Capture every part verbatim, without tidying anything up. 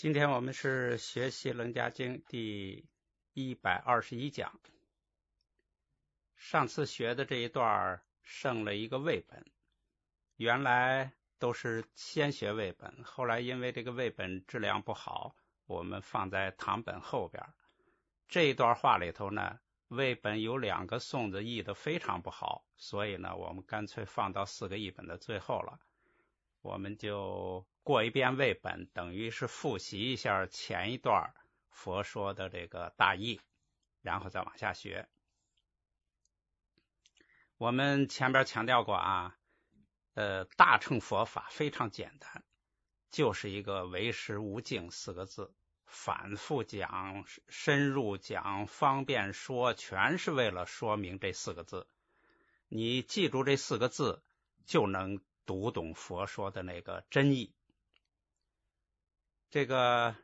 今天我们是学习《楞伽经》第一百二十一讲。上次学的这一段剩了一个位本，原来都是先学位本，后来因为这个位本质量不好，我们放在堂本后边。这一段话里头呢，位本有两个颂子译得非常不好，所以呢，我们干脆放到四个译本的最后了。我们就过一遍位本，等于是复习一下前一段佛说的这个大意，然后再往下学。我们前边强调过啊，呃，大乘佛法非常简单，就是一个唯识无境四个字，反复讲、深入讲、方便说，全是为了说明这四个字。你记住这四个字，就能读懂佛说的那个真意。这个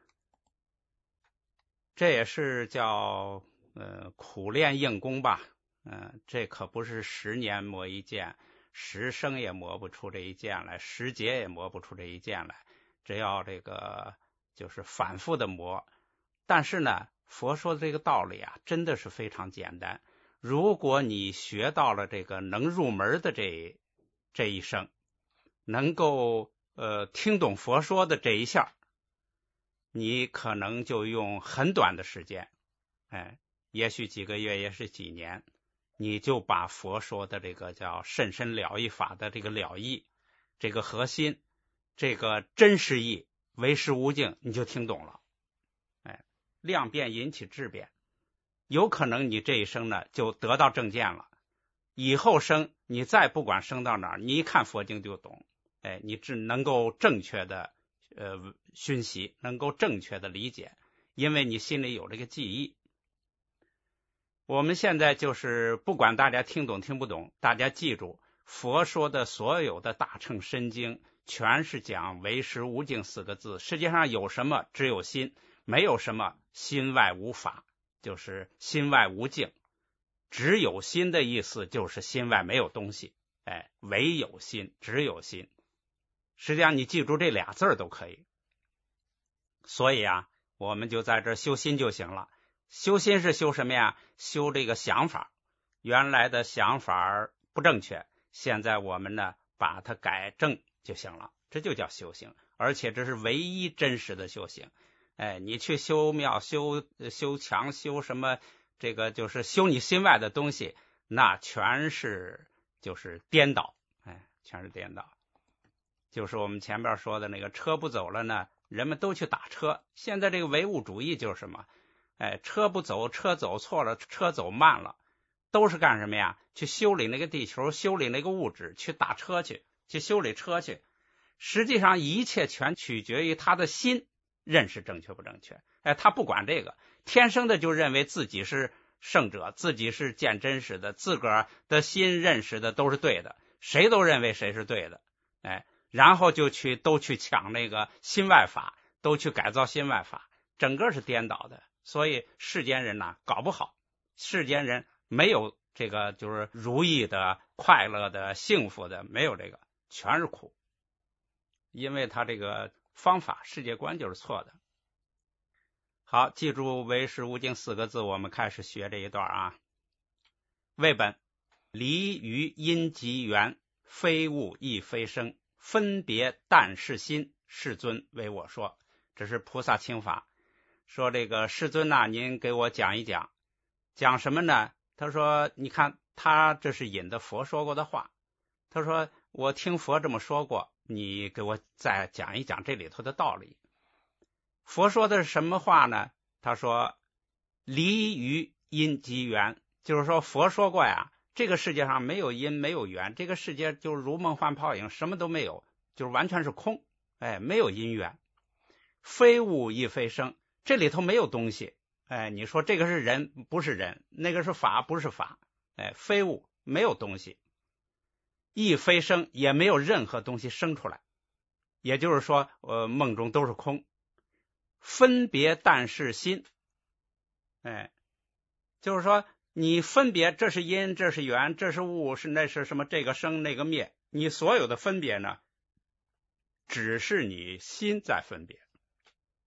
这也是叫呃苦练硬功吧，嗯、呃，这可不是十年磨一剑，十生也磨不出这一剑来，十劫也磨不出这一剑来，只要这个就是反复的磨。但是呢，佛说的这个道理啊，真的是非常简单。如果你学到了这个能入门的这这一生，能够呃听懂佛说的这一下，你可能就用很短的时间，哎，也许几个月，也是几年，你就把佛说的这个叫甚深了义法的这个了义，这个核心，这个真实义，唯识无境，你就听懂了。哎，量变引起质变，有可能你这一生呢就得到正见了，以后生你再不管生到哪儿，你一看佛经就懂。哎，你只能够正确的呃熏习，能够正确的理解，因为你心里有这个记忆。我们现在就是不管大家听懂听不懂，大家记住，佛说的所有的大乘深经，全是讲唯识无境四个字。世界上有什么？只有心，没有什么心外无法，就是心外无境。只有心的意思就是心外没有东西，哎，唯有心，只有心。实际上你记住这俩字都可以。所以啊，我们就在这修心就行了。修心是修什么呀？修这个想法，原来的想法不正确，现在我们呢把它改正就行了，这就叫修行。而且这是唯一真实的修行。哎，你去修庙、修修墙、修什么，这个就是修你心外的东西，那全是就是颠倒，哎，全是颠倒。就是我们前边说的那个车不走了呢，人们都去打车。现在这个唯物主义就是什么？哎，车不走，车走错了，车走慢了，都是干什么呀？去修理那个地球，修理那个物质，去打车去，去修理车去。实际上一切全取决于他的心认识正确不正确。哎，他不管这个，天生的就认为自己是圣者，自己是见真实的，自个儿的心认识的都是对的，谁都认为谁是对的。哎，然后就去都去抢那个心外法，都去改造心外法，整个是颠倒的。所以世间人呐搞不好，世间人没有这个就是如意的、快乐的、幸福的，没有这个，全是苦。因为他这个方法世界观就是错的。好，记住唯识无境四个字，我们开始学这一段啊。位本，离于因即缘，非物亦非生，分别但是心，世尊为我说。这是菩萨请法，说这个世尊呐、啊，您给我讲一讲，讲什么呢？他说，你看他这是引的佛说过的话，他说我听佛这么说过，你给我再讲一讲这里头的道理。佛说的是什么话呢？他说离于因即缘，就是说佛说过呀，这个世界上没有因没有缘，这个世界就是如梦幻泡影，什么都没有，就是完全是空，哎，没有因缘。非物亦非生，这里头没有东西，哎，你说这个是人不是人，那个是法不是法，哎，非物没有东西，亦非生也没有任何东西生出来，也就是说呃，梦中都是空。分别但是心，哎，就是说你分别这是因这是缘这是物是那是什么这个生那个灭，你所有的分别呢只是你心在分别，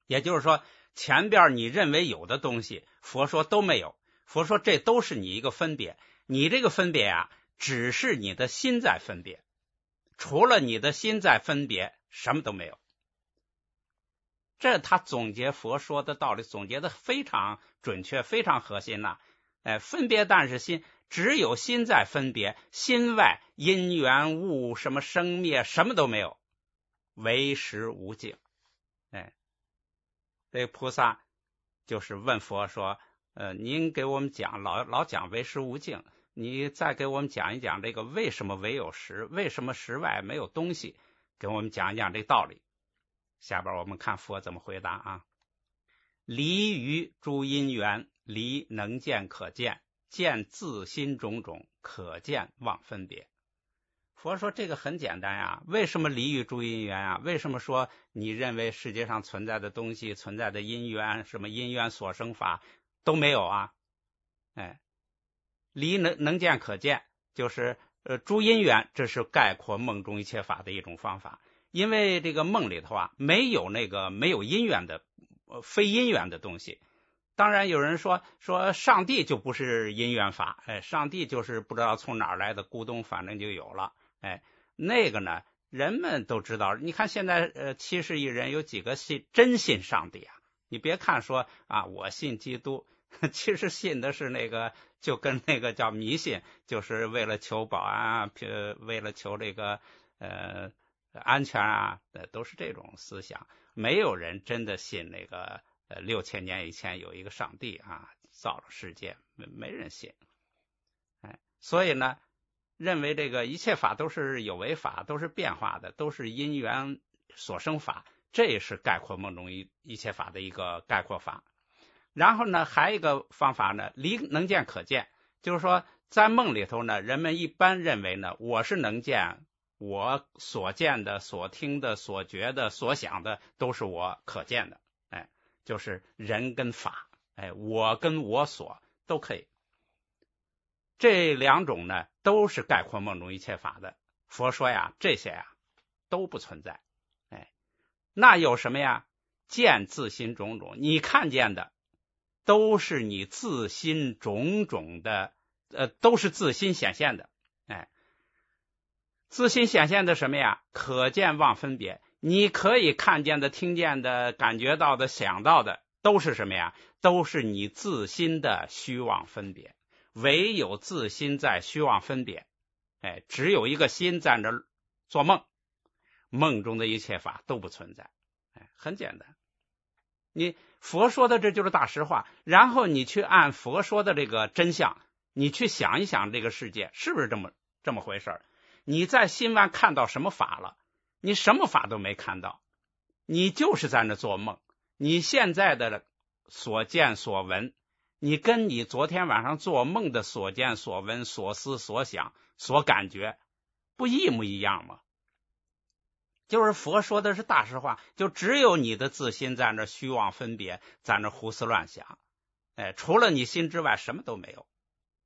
也就是说，前边你认为有的东西，佛说都没有。佛说这都是你一个分别，你这个分别啊，只是你的心在分别，除了你的心在分别，什么都没有。这他总结佛说的道理总结的非常准确，非常核心呐、啊。哎，分别但是心，只有心在分别，心外因缘物什么生灭什么都没有，唯识无境。哎，这菩萨就是问佛说，呃，您给我们讲老老讲唯识无境，你再给我们讲一讲这个为什么唯有识，为什么识外没有东西，给我们讲一讲这个道理。下边我们看佛怎么回答啊。离于诸因缘，离能见可见，见自心种种，可见妄分别。佛说这个很简单呀，为什么离于诸因缘啊？为什么说你认为世界上存在的东西，存在的因缘，什么因缘所生法都没有啊？哎，离能能见可见，就是呃诸因缘，这是概括梦中一切法的一种方法。因为这个梦里头啊，没有那个没有因缘的、呃、非因缘的东西。当然有人说说上帝就不是因缘法，哎，上帝就是不知道从哪儿来的咕咚，反正就有了。哎，那个呢，人们都知道。你看现在呃七十亿人有几个信真信上帝啊？你别看说啊我信基督，其实信的是那个就跟那个叫迷信，就是为了求保安啊，为了求这个呃。安全啊，都是这种思想。没有人真的信那个呃六千年以前有一个上帝啊造了世界，没没人信。哎，所以呢，认为这个一切法都是有为法，都是变化的，都是因缘所生法，这也是概括梦中一一切法的一个概括法。然后呢，还有一个方法呢，离能见可见，就是说在梦里头呢，人们一般认为呢，我是能见。我所见的、所听的、所觉的、所想的，都是我可见的。哎，就是人跟法，哎，我跟我所都可以。这两种呢，都是概括梦中一切法的。佛说呀，这些呀都不存在。哎，那有什么呀？见自心种种，你看见的都是你自心种种的，呃，都是自心显现的。哎。自心显现的什么呀？可见妄分别。你可以看见的、听见的、感觉到的、想到的，都是什么呀？都是你自心的虚妄分别。唯有自心在虚妄分别，哎，只有一个心在那做梦，梦中的一切法都不存在。哎，很简单。你佛说的这就是大实话，然后你去按佛说的这个真相，你去想一想这个世界是不是这么这么回事？你在心外看到什么法了？你什么法都没看到，你就是在那做梦。你现在的所见所闻，你跟你昨天晚上做梦的所见所闻、所思所想、所感觉，不一模一样吗？就是佛说的是大实话，就只有你的自心在那虚妄分别，在那胡思乱想，哎，除了你心之外什么都没有。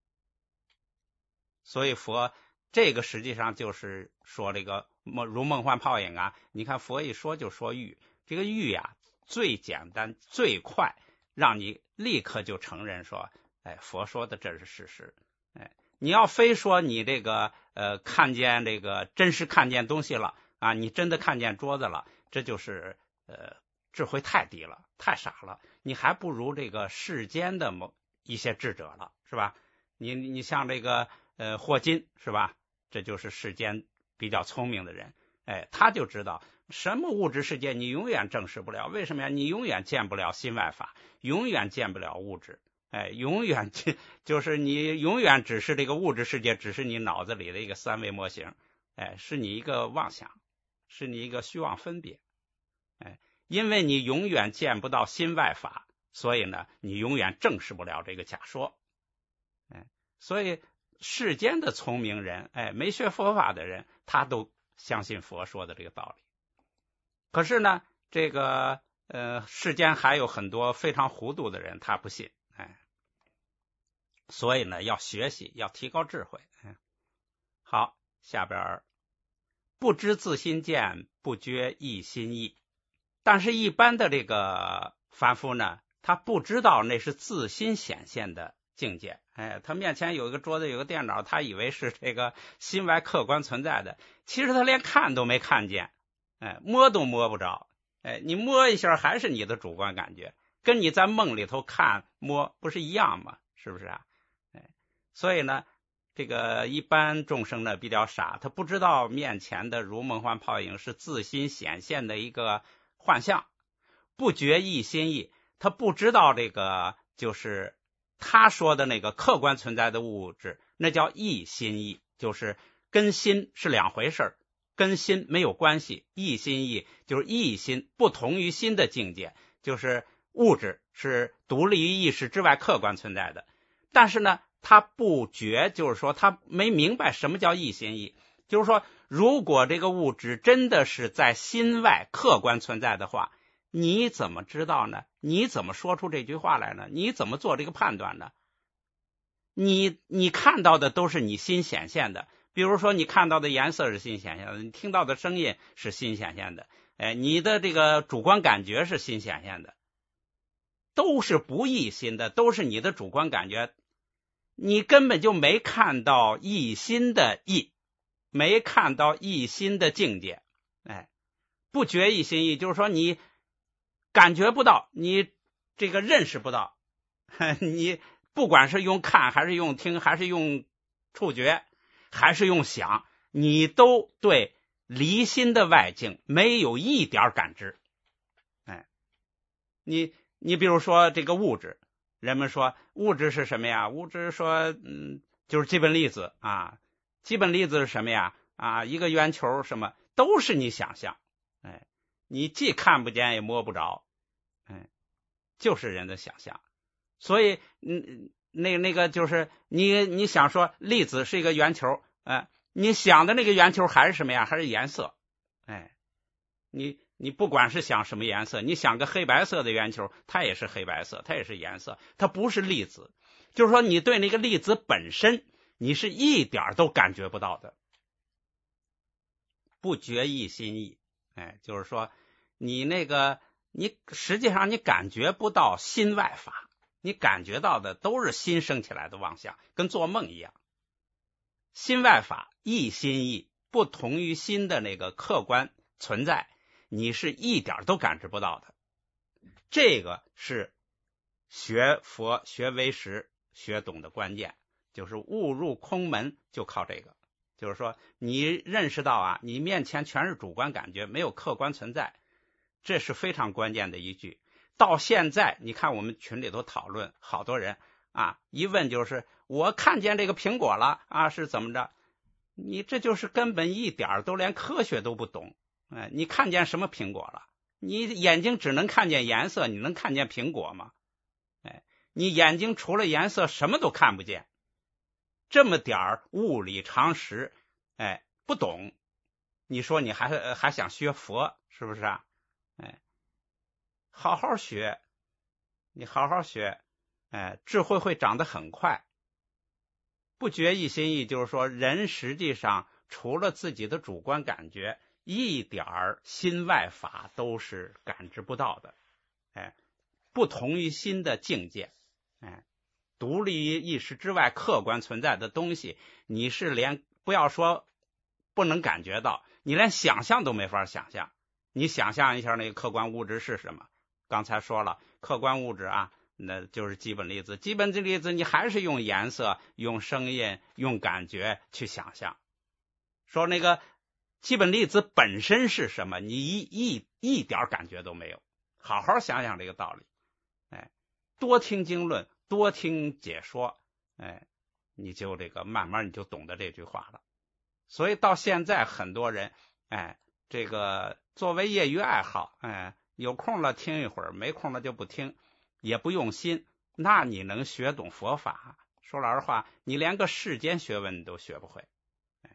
所以佛这个实际上就是说这个如梦幻泡影啊，你看佛一说就说欲，这个欲呀、啊、最简单最快，让你立刻就承认说，哎，佛说的这是事实。哎，你要非说你这个呃看见这个真实看见东西了啊，你真的看见桌子了，这就是呃智慧太低了，太傻了，你还不如这个世间的某一些智者了，是吧？你你像这个呃霍金是吧？这就是世间比较聪明的人，哎，他就知道什么物质世界你永远证实不了，为什么呀？你永远见不了心外法，永远见不了物质，哎，永远就是你永远只是这个物质世界，只是你脑子里的一个三维模型，哎，是你一个妄想，是你一个虚妄分别，哎，因为你永远见不到心外法，所以呢，你永远证实不了这个假说，哎，所以世间的聪明人，哎，没学佛法的人，他都相信佛说的这个道理。可是呢，这个呃，世间还有很多非常糊涂的人，他不信，哎，所以呢，要学习，要提高智慧。哎、好，下边不知自心见，不觉一心意。 但是一般的这个凡夫呢，他不知道那是自心显现的境界。哎，他面前有一个桌子，有个电脑，他以为是这个心外客观存在的，其实他连看都没看见，哎，摸都摸不着。哎，你摸一下还是你的主观感觉，跟你在梦里头看摸不是一样吗？是不是啊？哎，所以呢，这个一般众生呢比较傻，他不知道面前的如梦幻泡影是自心显现的一个幻象，不觉一心意，他不知道这个就是他说的那个客观存在的物质，那叫一心意，就是跟心是两回事，跟心没有关系。一心意就是一心，不同于心的境界，就是物质是独立于意识之外客观存在的。但是呢，他不觉，就是说他没明白什么叫一心意，就是说如果这个物质真的是在心外客观存在的话，你怎么知道呢？你怎么说出这句话来呢？你怎么做这个判断呢？你你看到的都是你心显现的，比如说你看到的颜色是心显现的，你听到的声音是心显现的，哎，你的这个主观感觉是心显现的，都是不异心的，都是你的主观感觉，你根本就没看到异心的异，没看到异心的境界，哎，不觉一心意，就是说你感觉不到，你这个认识不到，你不管是用看还是用听还是用触觉还是用想，你都对离心的外境没有一点感知。哎，你你比如说这个物质，人们说物质是什么呀？物质说嗯，就是基本粒子啊。基本粒子是什么呀？啊，一个圆球什么都是你想象。哎，你既看不见也摸不着。哎，就是人的想象。所以嗯，那那个就是你你想说粒子是一个圆球，哎，你想的那个圆球还是什么呀？还是颜色。哎，你你不管是想什么颜色，你想个黑白色的圆球，它也是黑白色，它也是颜色，它不是粒子。就是说你对那个粒子本身你是一点都感觉不到的，不觉一心意。哎，就是说你那个你实际上你感觉不到心外法，你感觉到的都是心生起来的妄想，跟做梦一样。心外法一心意，不同于心的那个客观存在，你是一点都感知不到的。这个是学佛学唯识学懂的关键，就是悟入空门，就靠这个。就是说你认识到啊，你面前全是主观感觉，没有客观存在，这是非常关键的一句。到现在你看我们群里头讨论，好多人啊一问就是我看见这个苹果了啊，是怎么着？你这就是根本一点都连科学都不懂。哎，你看见什么苹果了？你眼睛只能看见颜色，你能看见苹果吗？哎，你眼睛除了颜色什么都看不见，这么点儿物理常识，哎，不懂，你说你还还想学佛，是不是啊？哎，好好学，你好好学，哎，智慧会长得很快。不觉一心意，就是说人实际上除了自己的主观感觉，一点儿心外法都是感知不到的。哎，不同于心的境界，哎，独立于意识之外客观存在的东西，你是连不要说不能感觉到，你连想象都没法想象。你想象一下那个客观物质是什么？刚才说了，客观物质啊，那就是基本粒子。基本粒子你还是用颜色、用声音、用感觉去想象。说那个基本粒子本身是什么？你一一一点感觉都没有。好好想想这个道理。哎，多听经论，多听解说，哎，你就这个慢慢你就懂得这句话了。所以到现在很多人，哎，这个作为业余爱好，哎，有空了听一会儿，没空了就不听，也不用心，那你能学懂佛法？说老实话，你连个世间学问都学不会。哎，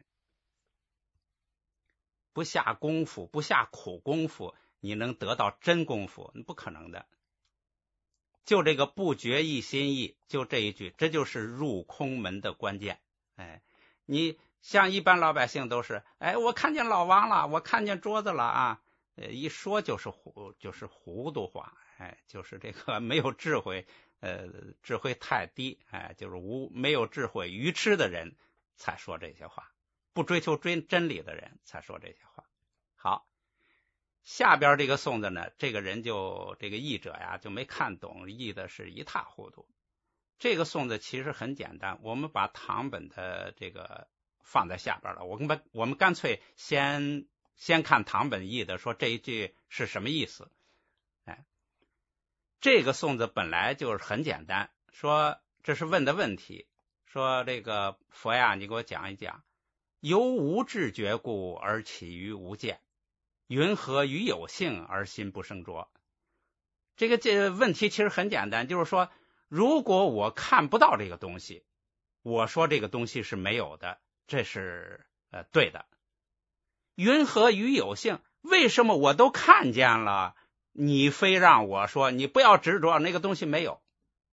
不下功夫，不下苦功夫，你能得到真功夫？不可能的。就这个不觉一心意，就这一句，这就是入空门的关键。哎，你像一般老百姓都是，哎，我看见老王了，我看见桌子了啊， 呃，一说就是糊，就是糊涂话，哎，就是这个没有智慧，呃，智慧太低，哎，就是无没有智慧、愚痴的人才说这些话，不追求追真理的人才说这些话。好，下边这个颂的呢，这个人就这个译者呀就没看懂，译的是一塌糊涂。这个颂的其实很简单，我们把唐本的这个放在下边了，我们我们干脆先先看唐本译的，说这一句是什么意思。哎，这个颂子本来就是很简单，说这是问的问题，说这个佛呀，你给我讲一讲，由无智觉故而起于无见，云何于有性而心不生着？这个这个问题其实很简单，就是说如果我看不到这个东西，我说这个东西是没有的，这是呃对的。云何于有性？为什么我都看见了，你非让我说你不要执着那个东西没有？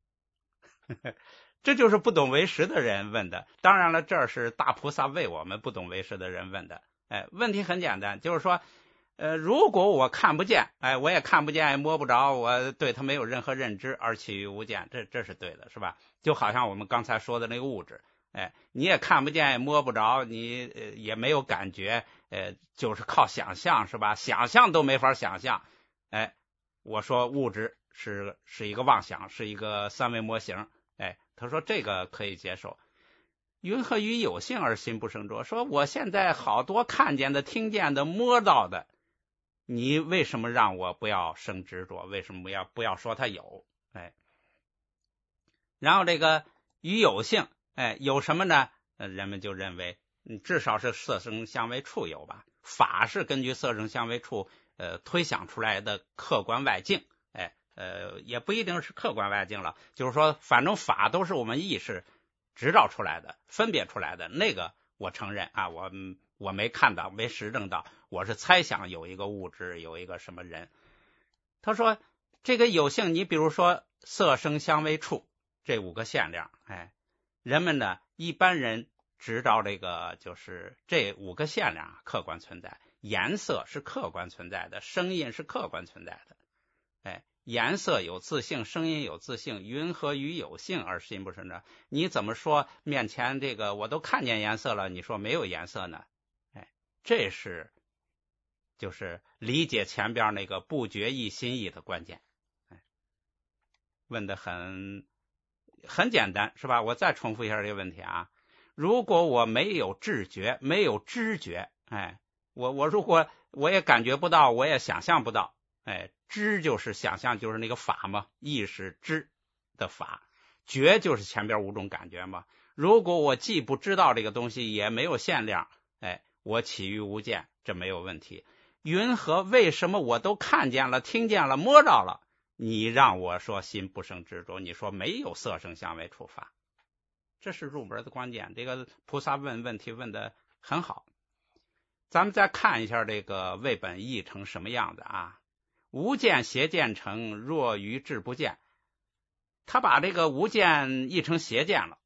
这就是不懂为实的人问的。当然了，这是大菩萨为我们不懂为实的人问的。哎，问题很简单，就是说呃，如果我看不见，哎，我也看不见，摸不着，我对它没有任何认知，而起于无见，这这是对的，是吧？就好像我们刚才说的那个物质，哎，你也看不见，也摸不着，你呃也没有感觉，呃，就是靠想象，是吧？想象都没法想象，哎，我说物质是是一个妄想，是一个三维模型，哎，他说这个可以接受。云何于有性而心不生着？说我现在好多看见的、听见的、摸到的。你为什么让我不要生执着？为什么要不要说它有？哎，然后这个与有性，哎，有什么呢？呃，人们就认为，嗯，至少是色声香味触有吧。法是根据色声香味触，呃，推想出来的客观外境，哎，呃，也不一定是客观外境了，就是说，反正法都是我们意识执照出来的、分别出来的，那个我承认啊，我。我没看到，没实证到，我是猜想有一个物质，有一个什么人。他说这个有性，你比如说色声香味触这五个限量，哎，人们呢一般人知道这个就是这五个限量客观存在，颜色是客观存在的，声音是客观存在的，哎，颜色有自性，声音有自性，云何于有性而心不生着？你怎么说面前这个我都看见颜色了，你说没有颜色呢？这是就是理解前边那个不觉意心意的关键。哎，问的很很简单，是吧？我再重复一下这个问题啊。如果我没有知觉，没有知觉，哎，我我如果我也感觉不到，我也想象不到，哎，知就是想象，就是那个法嘛，意识知的法，觉就是前边五种感觉嘛。如果我既不知道这个东西，也没有限量，哎，我起于无见，这没有问题。云何为什么我都看见了、听见了、摸着了，你让我说心不生执着，你说没有色声香味触法，这是入门的关键。这个菩萨问问题问的很好。咱们再看一下这个为本译成什么样子啊？无见邪见成，若于智不见。他把这个无见译成邪见了。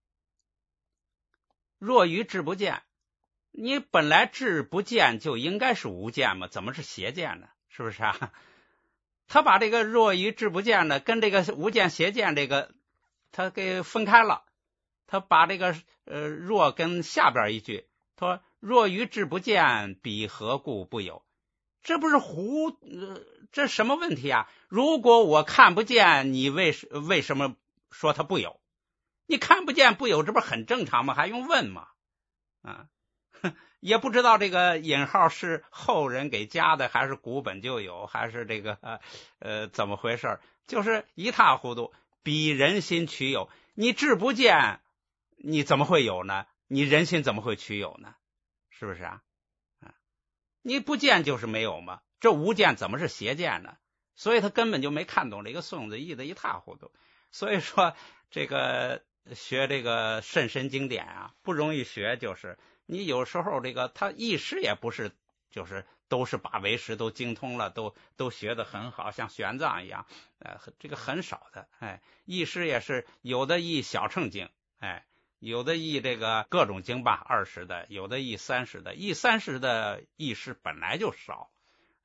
若于智不见，你本来智不见就应该是无见嘛，怎么是邪见呢？是不是啊？他把这个若于智不见呢，跟这个无见邪见这个他给分开了。他把这个呃若跟下边一句，他说若于智不见，彼何故不有？这不是胡、呃、这什么问题啊？如果我看不见，你为为什么说它不有？你看不见不有，这不是很正常吗？还用问吗？啊，也不知道这个引号是后人给加的，还是古本就有，还是这个呃呃怎么回事？就是一塌糊涂。彼人心取有，你智不见，你怎么会有呢？你人心怎么会取有呢？是不是啊？啊，你不见就是没有嘛，这无见怎么是邪见呢？所以他根本就没看懂这个宋子译的一塌糊涂。所以说这个学这个甚深经典啊，不容易学，就是你有时候这个他译师也不是，就是都是把为识都精通了，都都学得很好，像玄奘一样，呃，这个很少的。哎，译师也是有的译小乘经，哎，有的译这个各种经吧，二十的，有的译三十的，译三十的译师本来就少，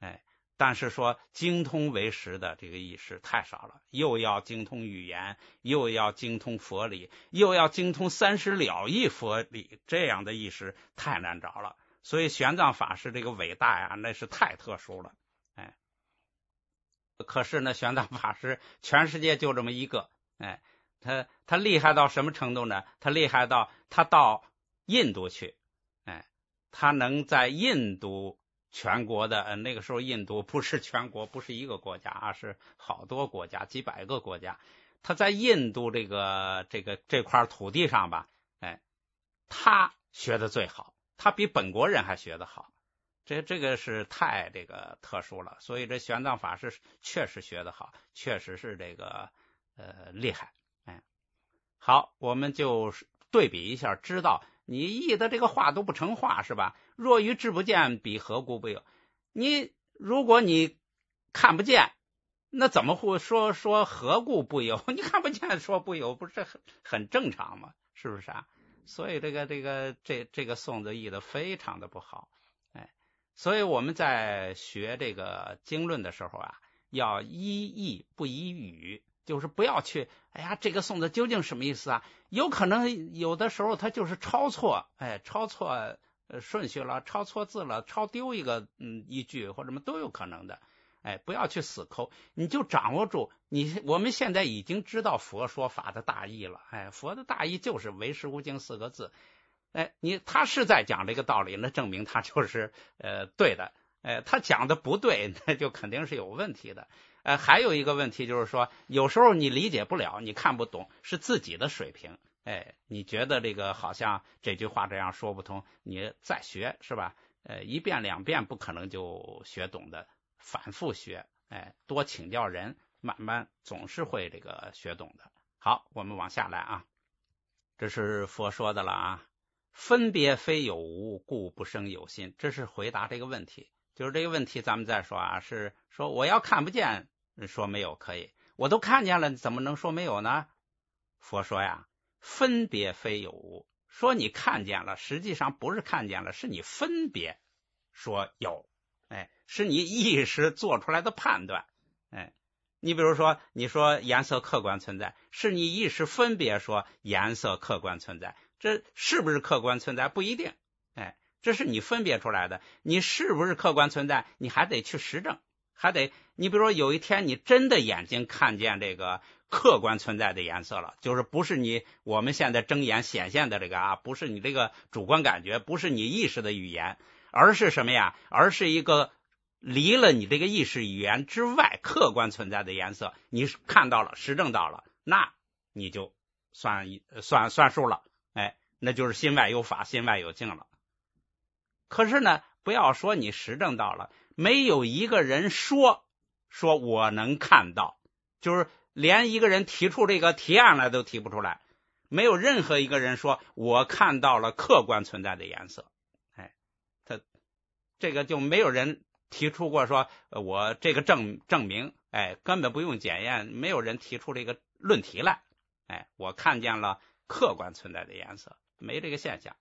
哎，但是说精通为实的这个意识太少了，又要精通语言，又要精通佛理，又要精通三十了义佛理，这样的意识太难找了。所以玄奘法师这个伟大呀，那是太特殊了。哎，可是呢，玄奘法师全世界就这么一个，哎，他他厉害到什么程度呢？他厉害到他到印度去，哎，他能在印度全国的，呃，那个时候印度不是全国，不是一个国家啊，是好多国家，几百个国家。他在印度这个这个这块土地上吧，哎，他学的最好，他比本国人还学得好。这这个是太这个特殊了，所以这玄奘法师确实学得好，确实是这个呃厉害。哎，好，我们就对比一下，知道你译的这个话都不成话是吧？若愚智不见，彼何故不有？你如果你看不见，那怎么会说说何故不有？你看不见说不有，不是很很正常吗？是不是啊？所以这个这个这这个宋子译的非常的不好。哎，所以我们在学这个经论的时候啊，要依义不依语，就是不要去哎呀这个宋子究竟什么意思啊？有可能有的时候他就是抄错，哎，抄错顺序了，抄错字了，抄丢一个嗯一句或者什么都有可能的。哎，不要去死抠，你就掌握住你。我们现在已经知道佛说法的大意了。哎，佛的大意就是唯识无境四个字。哎，你他是在讲这个道理，那证明他就是呃对的。哎，他讲的不对，那就肯定是有问题的。呃，还有一个问题就是说，有时候你理解不了，你看不懂，是自己的水平。哎，你觉得这个好像这句话这样说不通，你再学是吧？呃，一遍两遍不可能就学懂的。反复学，哎，多请教人，慢慢总是会这个学懂的。好，我们往下来啊，这是佛说的了啊。分别非有无，故不生有心。这是回答这个问题，就是这个问题咱们再说啊，是说我要看不见，说没有可以，我都看见了，怎么能说没有呢？佛说呀，分别非有无，说你看见了，实际上不是看见了，是你分别说有。哎，是你意识做出来的判断。哎，你比如说，你说颜色客观存在，是你意识分别说颜色客观存在，这是不是客观存在不一定。哎，这是你分别出来的，你是不是客观存在，你还得去实证，还得你比如说有一天你真的眼睛看见这个客观存在的颜色了，就是不是你我们现在睁眼显现的这个啊，不是你这个主观感觉，不是你意识的语言。而是什么呀？而是一个离了你这个意识语言之外客观存在的颜色，你看到了，实证到了，那你就算算算数了。哎，那就是心外有法，心外有境了。可是呢，不要说你实证到了，没有一个人说说我能看到，就是连一个人提出这个提案来都提不出来，没有任何一个人说我看到了客观存在的颜色。这个就没有人提出过说，呃、我这个证证明，哎，根本不用检验，没有人提出这个论题来，哎，我看见了客观存在的颜色，没这个现象。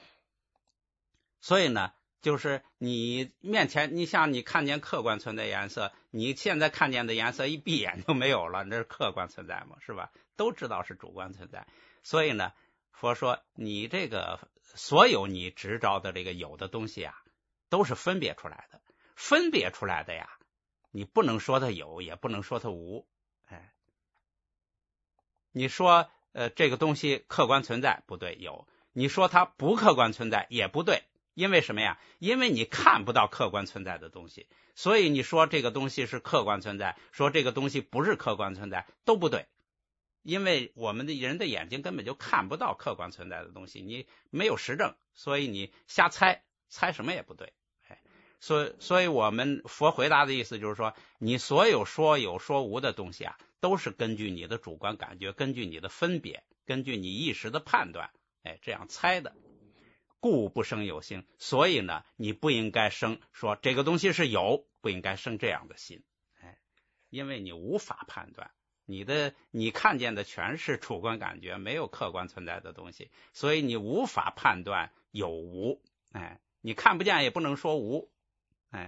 所以呢，就是你面前，你像你看见客观存在颜色，你现在看见的颜色一闭眼就没有了，那是客观存在嘛，是吧？都知道是主观存在。所以呢，佛说你这个所有你执着的这个有的东西啊，都是分别出来的，分别出来的呀，你不能说它有，也不能说它无。哎，你说呃这个东西客观存在不对，有；你说它不客观存在也不对，因为什么呀？因为你看不到客观存在的东西，所以你说这个东西是客观存在，说这个东西不是客观存在都不对，因为我们的人的眼睛根本就看不到客观存在的东西，你没有实证，所以你瞎猜。猜什么也不对。哎，所以所以我们佛回答的意思就是说，你所有说有说无的东西啊，都是根据你的主观感觉，根据你的分别，根据你意识的判断，哎，这样猜的。故不生有心，所以呢，你不应该生说这个东西是有，不应该生这样的心。哎，因为你无法判断，你的你看见的全是主观感觉，没有客观存在的东西，所以你无法判断有无。哎，你看不见也不能说无。哎，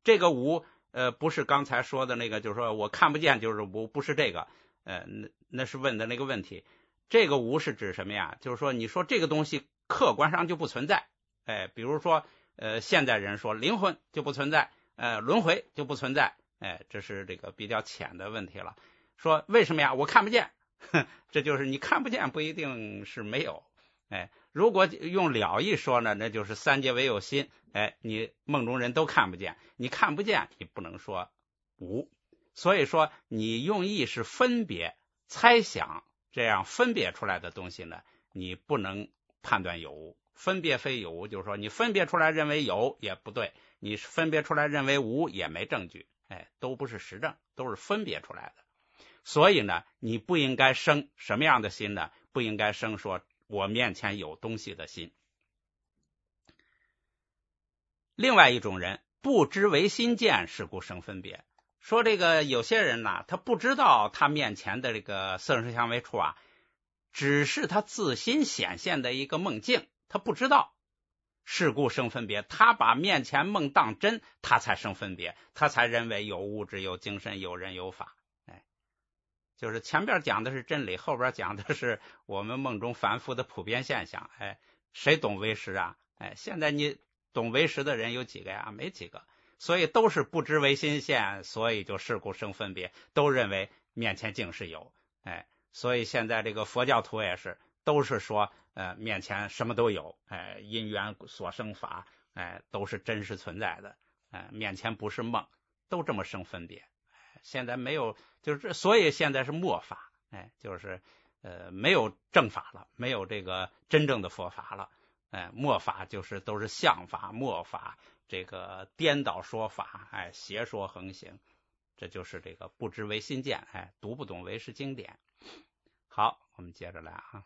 这个无呃不是刚才说的那个，就是说我看不见就是无，不是这个，呃那那是问的那个问题。这个无是指什么呀？就是说你说这个东西客观上就不存在，哎，比如说呃现代人说灵魂就不存在，呃轮回就不存在，哎，这是这个比较浅的问题了。说为什么呀？我看不见，这就是你看不见不一定是没有，哎，如果用了义说呢，那就是三界唯有心，哎，你梦中人都看不见，你看不见，你不能说无。所以说你用意是分别猜想，这样分别出来的东西呢，你不能判断有无。分别非有无，就是说你分别出来认为有也不对，你分别出来认为无也没证据，哎，都不是实证，都是分别出来的。所以呢，你不应该生什么样的心呢？不应该生说我面前有东西的心。另外一种人，不知为心见，是故生分别。说这个有些人呢，他不知道他面前的这个色声香味触啊，只是他自心显现的一个梦境，他不知道，是故生分别。他把面前梦当真，他才生分别，他才认为有物质、有精神、有人、有法。哎，就是前边讲的是真理，后边讲的是我们梦中凡夫的普遍现象。哎，谁懂为实啊？哎，现在你懂为实的人有几个呀？没几个。所以都是不知为心现，所以就事故生分别，都认为面前竟是有。哎，所以现在这个佛教徒也是，都是说呃面前什么都有，哎，因缘所生法，哎，都是真实存在的，哎，面前不是梦，都这么生分别。哎，现在没有，就是这，所以现在是末法，哎，就是呃没有正法了，没有这个真正的佛法了。哎，末法就是都是相法，末法这个颠倒说法，哎，邪说横行，这就是这个不知为心见，哎，读不懂为是经典。好，我们接着来啊。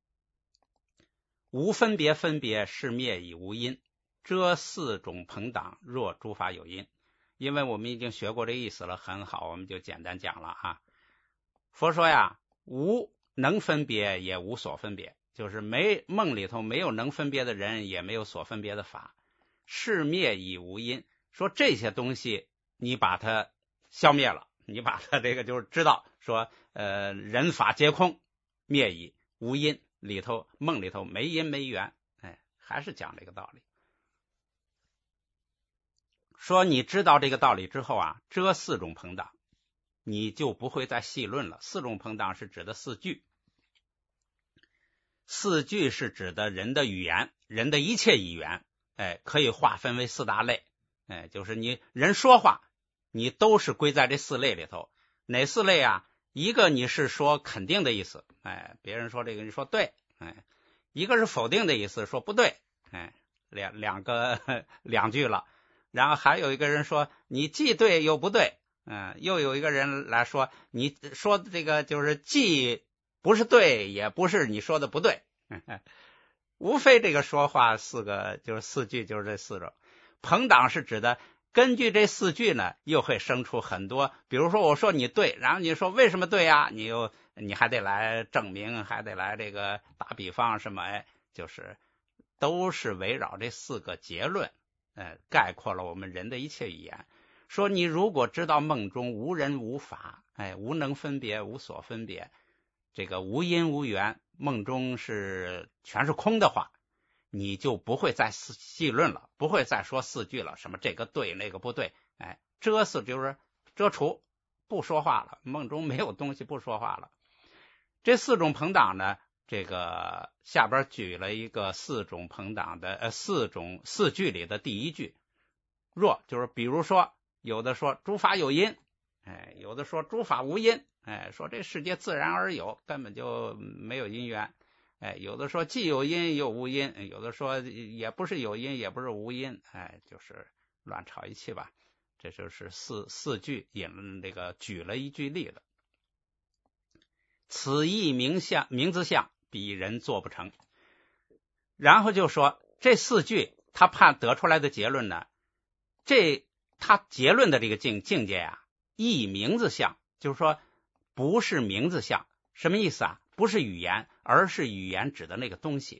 无分别，分别是灭以无因，这四种朋党，若诸法有因。因为我们已经学过这意思了，很好，我们就简单讲了啊。佛说呀，无能分别，也无所分别。就是没梦里头没有能分别的人，也没有所分别的法，是灭以无因。说这些东西你把它消灭了，你把它这个就是知道说呃人法皆空，灭以无因，里头梦里头没因没缘，哎，还是讲这个道理。说你知道这个道理之后啊，这四种朋党你就不会再细论了。四种朋党是指的四句，四句是指的人的语言，人的一切语言，哎，可以划分为四大类，哎，就是你人说话，你都是归在这四类里头。哪四类啊？一个你是说肯定的意思，哎，别人说这个你说对，哎，一个是否定的意思，说不对，哎，两两个两句了。然后还有一个人说你既对又不对，嗯，又有一个人来说你说的这个就是既不是对，也不是你说的不对，无非这个说话四个就是四句，就是这四种。朋党是指的根据这四句呢，又会生出很多，比如说我说你对，然后你说为什么对呀？你又你还得来证明，还得来这个打比方什么，哎，就是都是围绕这四个结论，呃，概括了我们人的一切语言。说你如果知道梦中无人无法，哎，无能分别，无所分别，这个无因无缘，梦中是全是空的话，你就不会再细论了，不会再说四句了，什么这个对那个不对，哎，遮四就是遮除，不说话了，梦中没有东西，不说话了。这四种朋党呢，这个下边举了一个四种朋党的呃四种四句里的第一句，若就是比如说有的说诸法有因，哎，有的说诸法无因，哎，说这世界自然而有，根本就没有因缘，哎，有的说既有因又无因，有的说也不是有因也不是无因，哎，就是乱吵一气吧。这就是四四句引这个举了一句例子。此意名相名字相，彼人做不成。然后就说这四句他判得出来的结论呢，这他结论的这个境境界啊，意名字相，就是说不是名字相。什么意思啊？不是语言，而是语言指的那个东西。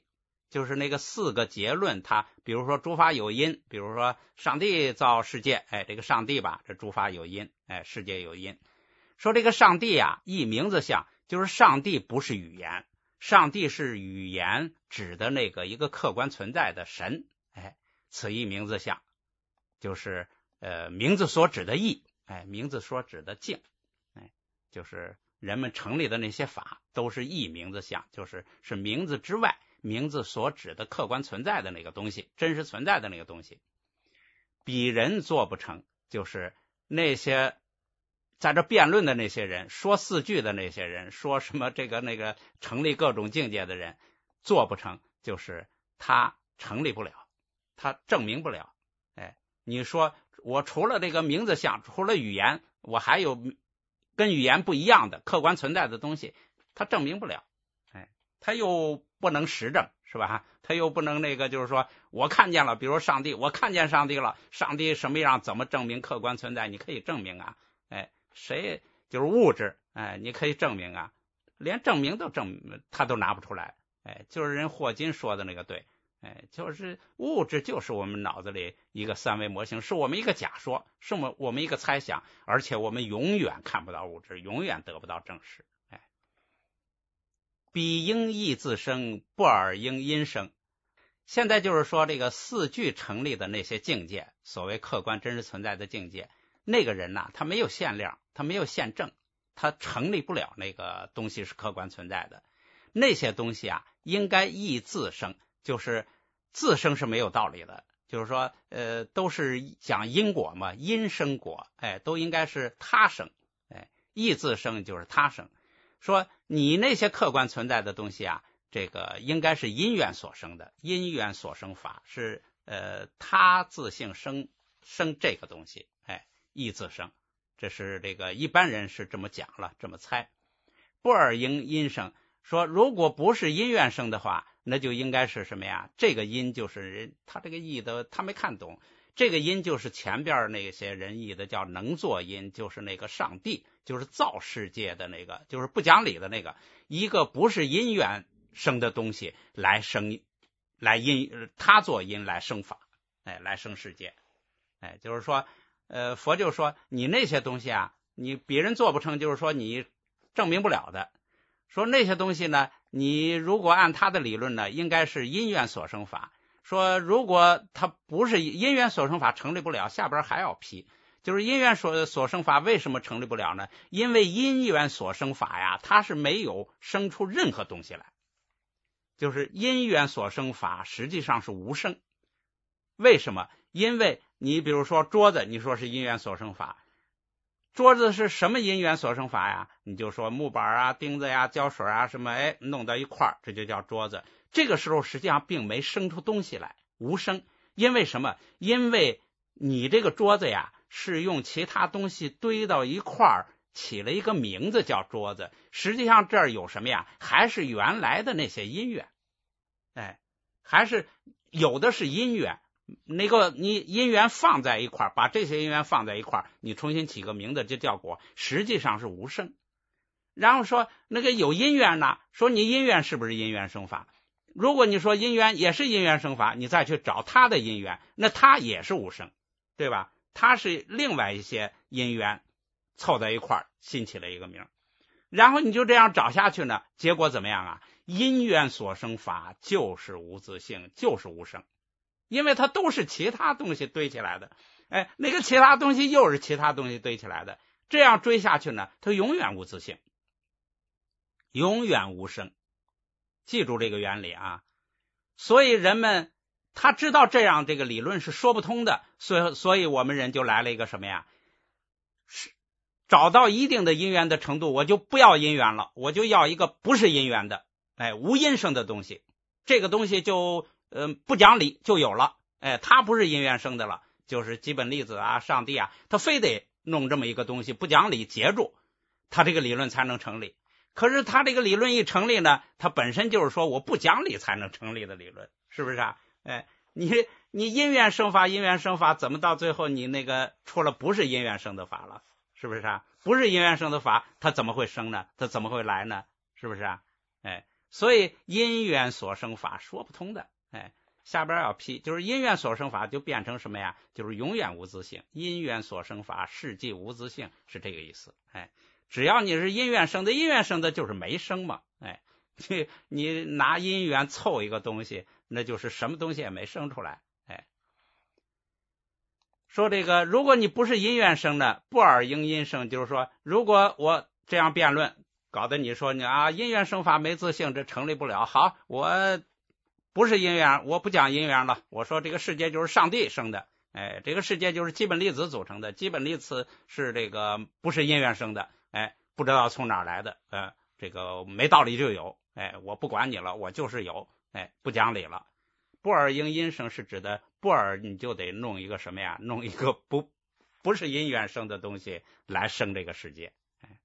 就是那个四个结论，它比如说诸法有因，比如说上帝造世界，哎，这个上帝吧，这诸法有因，哎，世界有因。说这个上帝啊，一名字相，就是上帝不是语言，上帝是语言指的那个一个客观存在的神，哎，此一名字相，就是呃名字所指的义，哎，名字所指的境，哎，就是人们成立的那些法都是义名字相，就是是名字之外名字所指的客观存在的那个东西，真实存在的那个东西。彼人做不成，就是那些在这辩论的那些人，说四句的那些人，说什么这个那个成立各种境界的人做不成，就是他成立不了，他证明不了。哎，你说我除了这个名字相，除了语言，我还有跟语言不一样的客观存在的东西，他证明不了。哎，他又不能实证，是吧？他又不能那个，就是说我看见了，比如上帝，我看见上帝了，上帝什么样，怎么证明客观存在？你可以证明啊，哎，谁就是物质，哎，你可以证明啊，连证明都证他都拿不出来，哎，就是人霍金说的那个对，哎，就是物质就是我们脑子里一个三维模型，是我们一个假说，是我们我们一个猜想，而且我们永远看不到物质，永远得不到证实。哎，彼应义自生，不尔应因生。现在就是说这个四句成立的那些境界，所谓客观真实存在的境界，那个人呐、啊，他没有限量，他没有限证，他成立不了那个东西是客观存在的。那些东西啊，应该义自生，就是自生是没有道理的，就是说呃，都是讲因果嘛，因生果，哎，都应该是他生，哎，义自生就是他生。说你那些客观存在的东西啊，这个应该是因缘所生的，因缘所生法是呃他自性生生这个东西，哎，义自生，这是这个一般人是这么讲了，这么猜。不尔应因生，说如果不是因缘生的话，那就应该是什么呀？这个因就是人他这个义的他没看懂，这个因就是前边那些人义的叫能作因，就是那个上帝，就是造世界的那个，就是不讲理的那个，一个不是因缘生的东西来生，来因他作因来生法，哎，来生世界，哎，就是说，呃，佛就说你那些东西啊，你别人做不成，就是说你证明不了的。说那些东西呢，你如果按他的理论呢，应该是因缘所生法。说如果它不是因缘所生法成立不了，下边还要批，就是因缘所所生法为什么成立不了呢？因为因缘所生法呀，它是没有生出任何东西来，就是因缘所生法实际上是无生。为什么？因为你比如说桌子，你说是因缘所生法，桌子是什么因缘所生法呀？你就说木板啊、钉子呀、胶水啊什么，哎，弄到一块儿，这就叫桌子。这个时候实际上并没生出东西来，无生。因为什么？因为你这个桌子呀，是用其他东西堆到一块儿，起了一个名字叫桌子。实际上这儿有什么呀？还是原来的那些因缘，哎，还是有的是因缘。那个你因缘放在一块儿，把这些因缘放在一块儿，你重新起个名字就叫果，实际上是无生。然后说那个有因缘呢，说你因缘是不是因缘生法？如果你说因缘也是因缘生法，你再去找他的因缘，那他也是无生，对吧？他是另外一些因缘凑在一块儿新起了一个名，然后你就这样找下去呢，结果怎么样啊？因缘所生法就是无自性，就是无生。因为它都是其他东西堆起来的，哎，那个其他东西又是其他东西堆起来的，这样追下去呢，它永远无自性，永远无生。记住这个原理啊！所以人们他知道这样这个理论是说不通的，所以所以我们人就来了一个什么呀？是找到一定的因缘的程度，我就不要因缘了，我就要一个不是因缘的，哎，无因生的东西，这个东西就呃，不讲理就有了，哎，它不是因缘生的了，就是基本粒子啊、上帝啊，他非得弄这么一个东西不讲理截住，他这个理论才能成立。可是他这个理论一成立呢，它本身就是说我不讲理才能成立的理论，是不是啊？哎，你你因缘生法，因缘生法，怎么到最后你那个出了不是因缘生的法了？是不是啊？不是因缘生的法，它怎么会生呢？它怎么会来呢？是不是啊？哎。 所以因缘所生法说不通的。哎，下边要批，就是因缘所生法就变成什么呀？就是永远无自性。因缘所生法世即无自性，是这个意思。哎，只要你是因缘生的，因缘生的就是没生嘛。哎，你你拿因缘凑一个东西，那就是什么东西也没生出来。哎，说这个，如果你不是因缘生的，不尔应因生，就是说，如果我这样辩论，搞得你说你啊，因缘生法没自性，这成立不了。好，我不是因缘，我不讲因缘了，我说这个世界就是上帝生的。哎，这个世界就是基本粒子组成的，基本粒子是这个不是因缘生的。哎，不知道从哪儿来的，呃，这个没道理就有。哎，我不管你了，我就是有。哎，不讲理了。不尔应因生是指的不尔，你就得弄一个什么呀？弄一个不不是因缘生的东西来生这个世界。哎，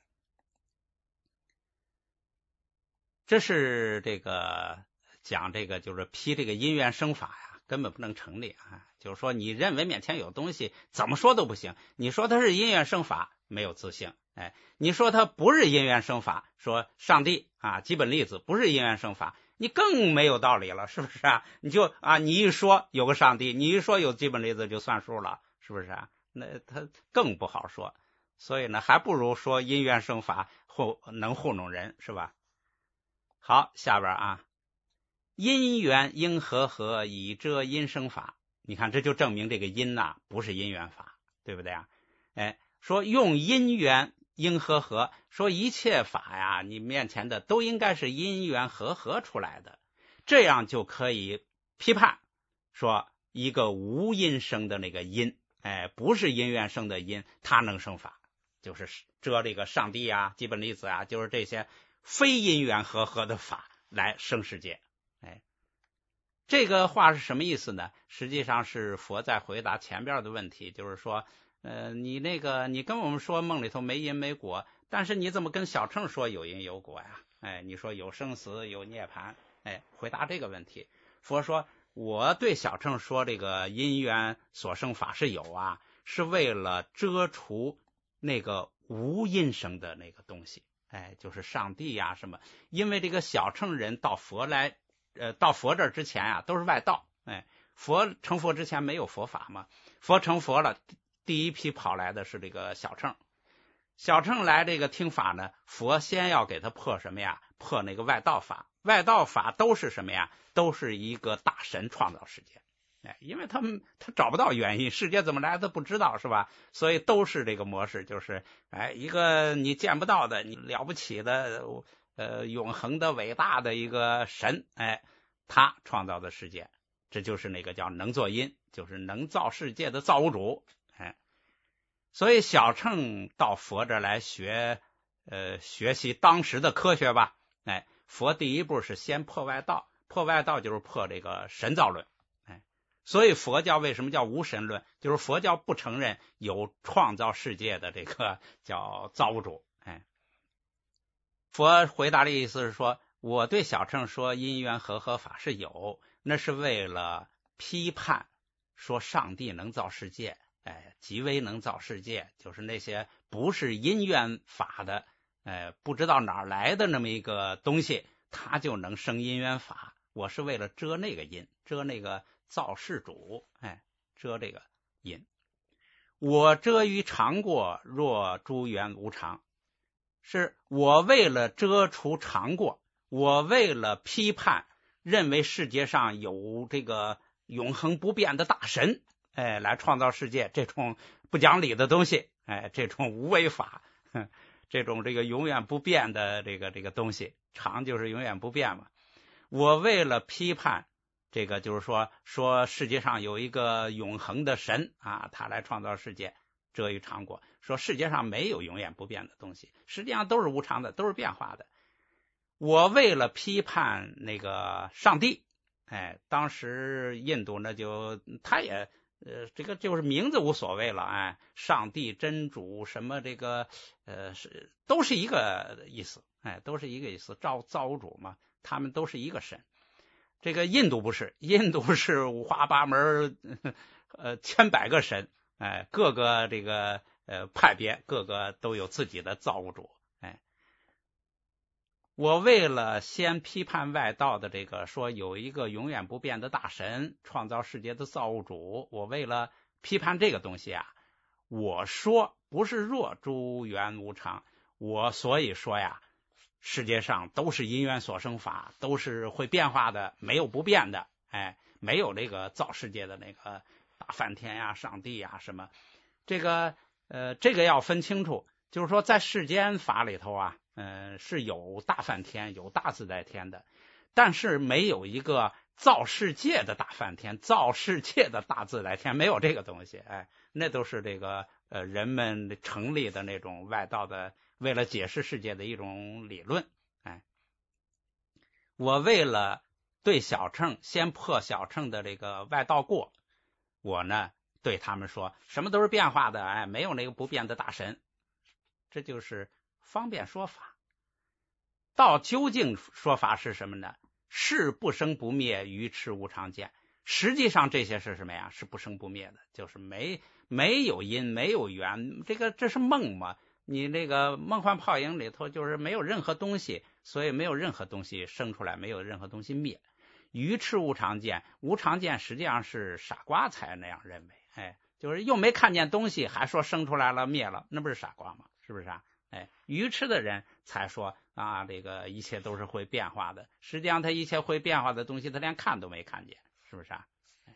这是这个讲这个就是批这个因缘生法呀，根本不能成立啊！就是说你认为面前有东西，怎么说都不行。你说它是因缘生法，没有自性。哎，你说它不是因缘生法，说上帝啊，基本粒子不是因缘生法，你更没有道理了，是不是啊？你就啊，你一说有个上帝，你一说有基本粒子就算数了，是不是啊？那他更不好说。所以呢，还不如说因缘生法糊能糊弄人，是吧？好，下边啊，因缘应和合以遮因生法。你看，这就证明这个因呐、啊、不是因缘法，对不对啊？哎，说用因缘应和合，说一切法呀，你面前的都应该是因缘和合出来的，这样就可以批判说一个无因生的那个因，哎，不是因缘生的因，它能生法，就是遮这个上帝啊、基本粒子啊，就是这些非因缘和合的法来生世界。哎，这个话是什么意思呢？实际上是佛在回答前边的问题，就是说呃，你那个你跟我们说梦里头没因没果，但是你怎么跟小乘说有因有果呀？哎，你说有生死有涅槃，哎，回答这个问题。佛说我对小乘说这个因缘所生法是有啊，是为了遮除那个无因生的那个东西，哎，就是上帝呀什么。因为这个小乘人到佛来呃，到佛这儿之前啊都是外道，哎，佛成佛之前没有佛法嘛，佛成佛了，第一批跑来的是这个小乘，小乘来这个听法呢，佛先要给他破什么呀？破那个外道法。外道法都是什么呀？都是一个大神创造世界，哎，因为他们他找不到原因，世界怎么来他不知道，是吧？所以都是这个模式，就是哎，一个你见不到的、你了不起的、呃永恒的、伟大的一个神，哎，他创造的世界，这就是那个叫能作因，就是能造世界的造物主。哎，所以小乘到佛这来学，呃，学习当时的科学吧。哎，佛第一步是先破外道，破外道就是破这个神造论。哎，所以佛教为什么叫无神论？就是佛教不承认有创造世界的这个叫造物主。哎，佛回答的意思是说，我对小乘说因缘和合法是有，那是为了批判说上帝能造世界。哎，极微能造世界，就是那些不是因缘法的，哎，不知道哪儿来的那么一个东西，它就能生因缘法。我是为了遮那个因，遮那个造世主，哎，遮这个因。我遮于常过，若诸缘无常，是我为了遮除常过，我为了批判，认为世界上有这个永恒不变的大神。哎，来创造世界，这种不讲理的东西，哎，这种无为法，这种这个永远不变的这个这个东西，常就是永远不变嘛。我为了批判这个，就是说说世界上有一个永恒的神啊，他来创造世界，遮于常过，说世界上没有永远不变的东西，实际上都是无常的，都是变化的。我为了批判那个上帝，哎，当时印度呢就他也。呃，这个就是名字无所谓了，哎，上帝、真主什么这个，呃，是都是一个意思，哎，都是一个意思，造造物主嘛，他们都是一个神。这个印度不是，印度是五花八门，呃，千百个神，哎，各个这个呃派别，各个都有自己的造物主，哎， 我为了先批判外道的这个说有一个永远不变的大神，创造世界的造物主，我为了批判这个东西啊，我说不是若诸缘无常，我所以说呀，世界上都是因缘所生法，都是会变化的，没有不变的，哎，没有这个造世界的那个大梵天呀、上帝呀什么，这个呃，这个要分清楚，就是说在世间法里头啊，嗯、呃，是有大梵天、有大自在天的，但是没有一个造世界的大梵天、造世界的大自在天，没有这个东西，哎，那都是这个呃人们成立的那种外道的，为了解释世界的一种理论，哎，我为了对小乘先破小乘的这个外道过，我呢对他们说什么都是变化的，哎，没有那个不变的大神，这就是方便说法。到究竟说法是什么呢？是不生不灭，愚痴无常见。实际上这些是什么呀？是不生不灭的，就是没没有因没有缘，这个这是梦嘛？你那个梦幻泡影里头就是没有任何东西，所以没有任何东西生出来，没有任何东西灭。愚痴无常见，无常见实际上是傻瓜才那样认为，哎，就是又没看见东西，还说生出来了灭了，那不是傻瓜吗？是不是啊？哎，愚痴的人才说啊，这个一切都是会变化的。实际上，他一切会变化的东西，他连看都没看见，是不是啊？哎、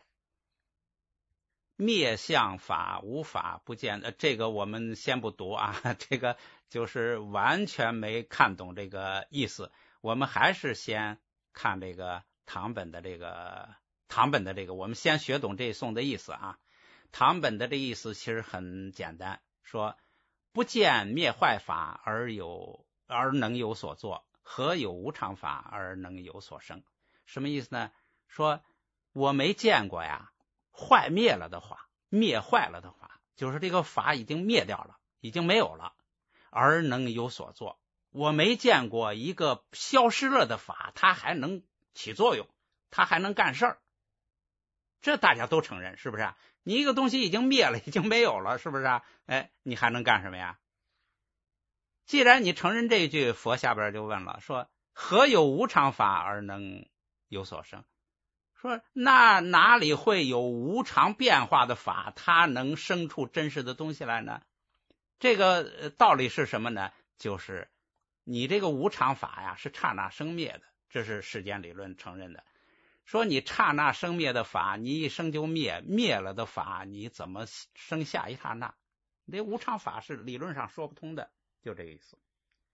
灭相法无法不见，呃，这个我们先不读啊，这个就是完全没看懂这个意思。我们还是先看这个唐本的这个唐本的这个，我们先学懂这一颂的意思啊。唐本的这意思其实很简单，说。不见灭坏法而有而能有所作，何有无常法而能有所生？什么意思呢？说我没见过呀，坏灭了的法，灭坏了的法，就是这个法已经灭掉了，已经没有了，而能有所作。我没见过一个消失了的法，它还能起作用，它还能干事儿。这大家都承认，是不是？你一个东西已经灭了，已经没有了，是不是啊？哎，你还能干什么呀？既然你承认这一句，佛下边就问了，说何有无常法而能有所生？说那哪里会有无常变化的法，它能生出真实的东西来呢？这个道理是什么呢？就是你这个无常法呀，是刹那生灭的，这是世间理论承认的。说你刹那生灭的法，你一生就灭，灭了的法，你怎么生下一刹那？这无常法是理论上说不通的，就这个意思。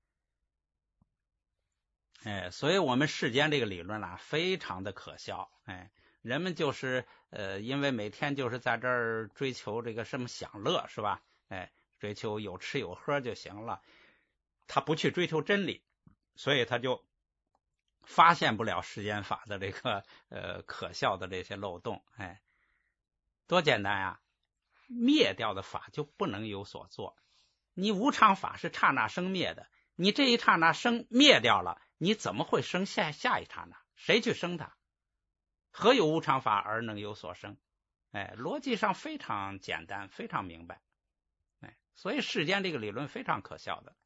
哎，所以我们世间这个理论啊，非常的可笑。哎，人们就是呃，因为每天就是在这儿追求这个什么享乐，是吧？哎，追求有吃有喝就行了，他不去追求真理，所以他就发现不了世间法的这个呃可笑的这些漏洞。哎，多简单呀！灭掉的法就不能有所作。你无常法是刹那生灭的，你这一刹那生灭掉了，你怎么会生下下一刹那？谁去生它？何有无常法而能有所生？哎，逻辑上非常简单，非常明白。哎，所以世间这个理论非常可笑的。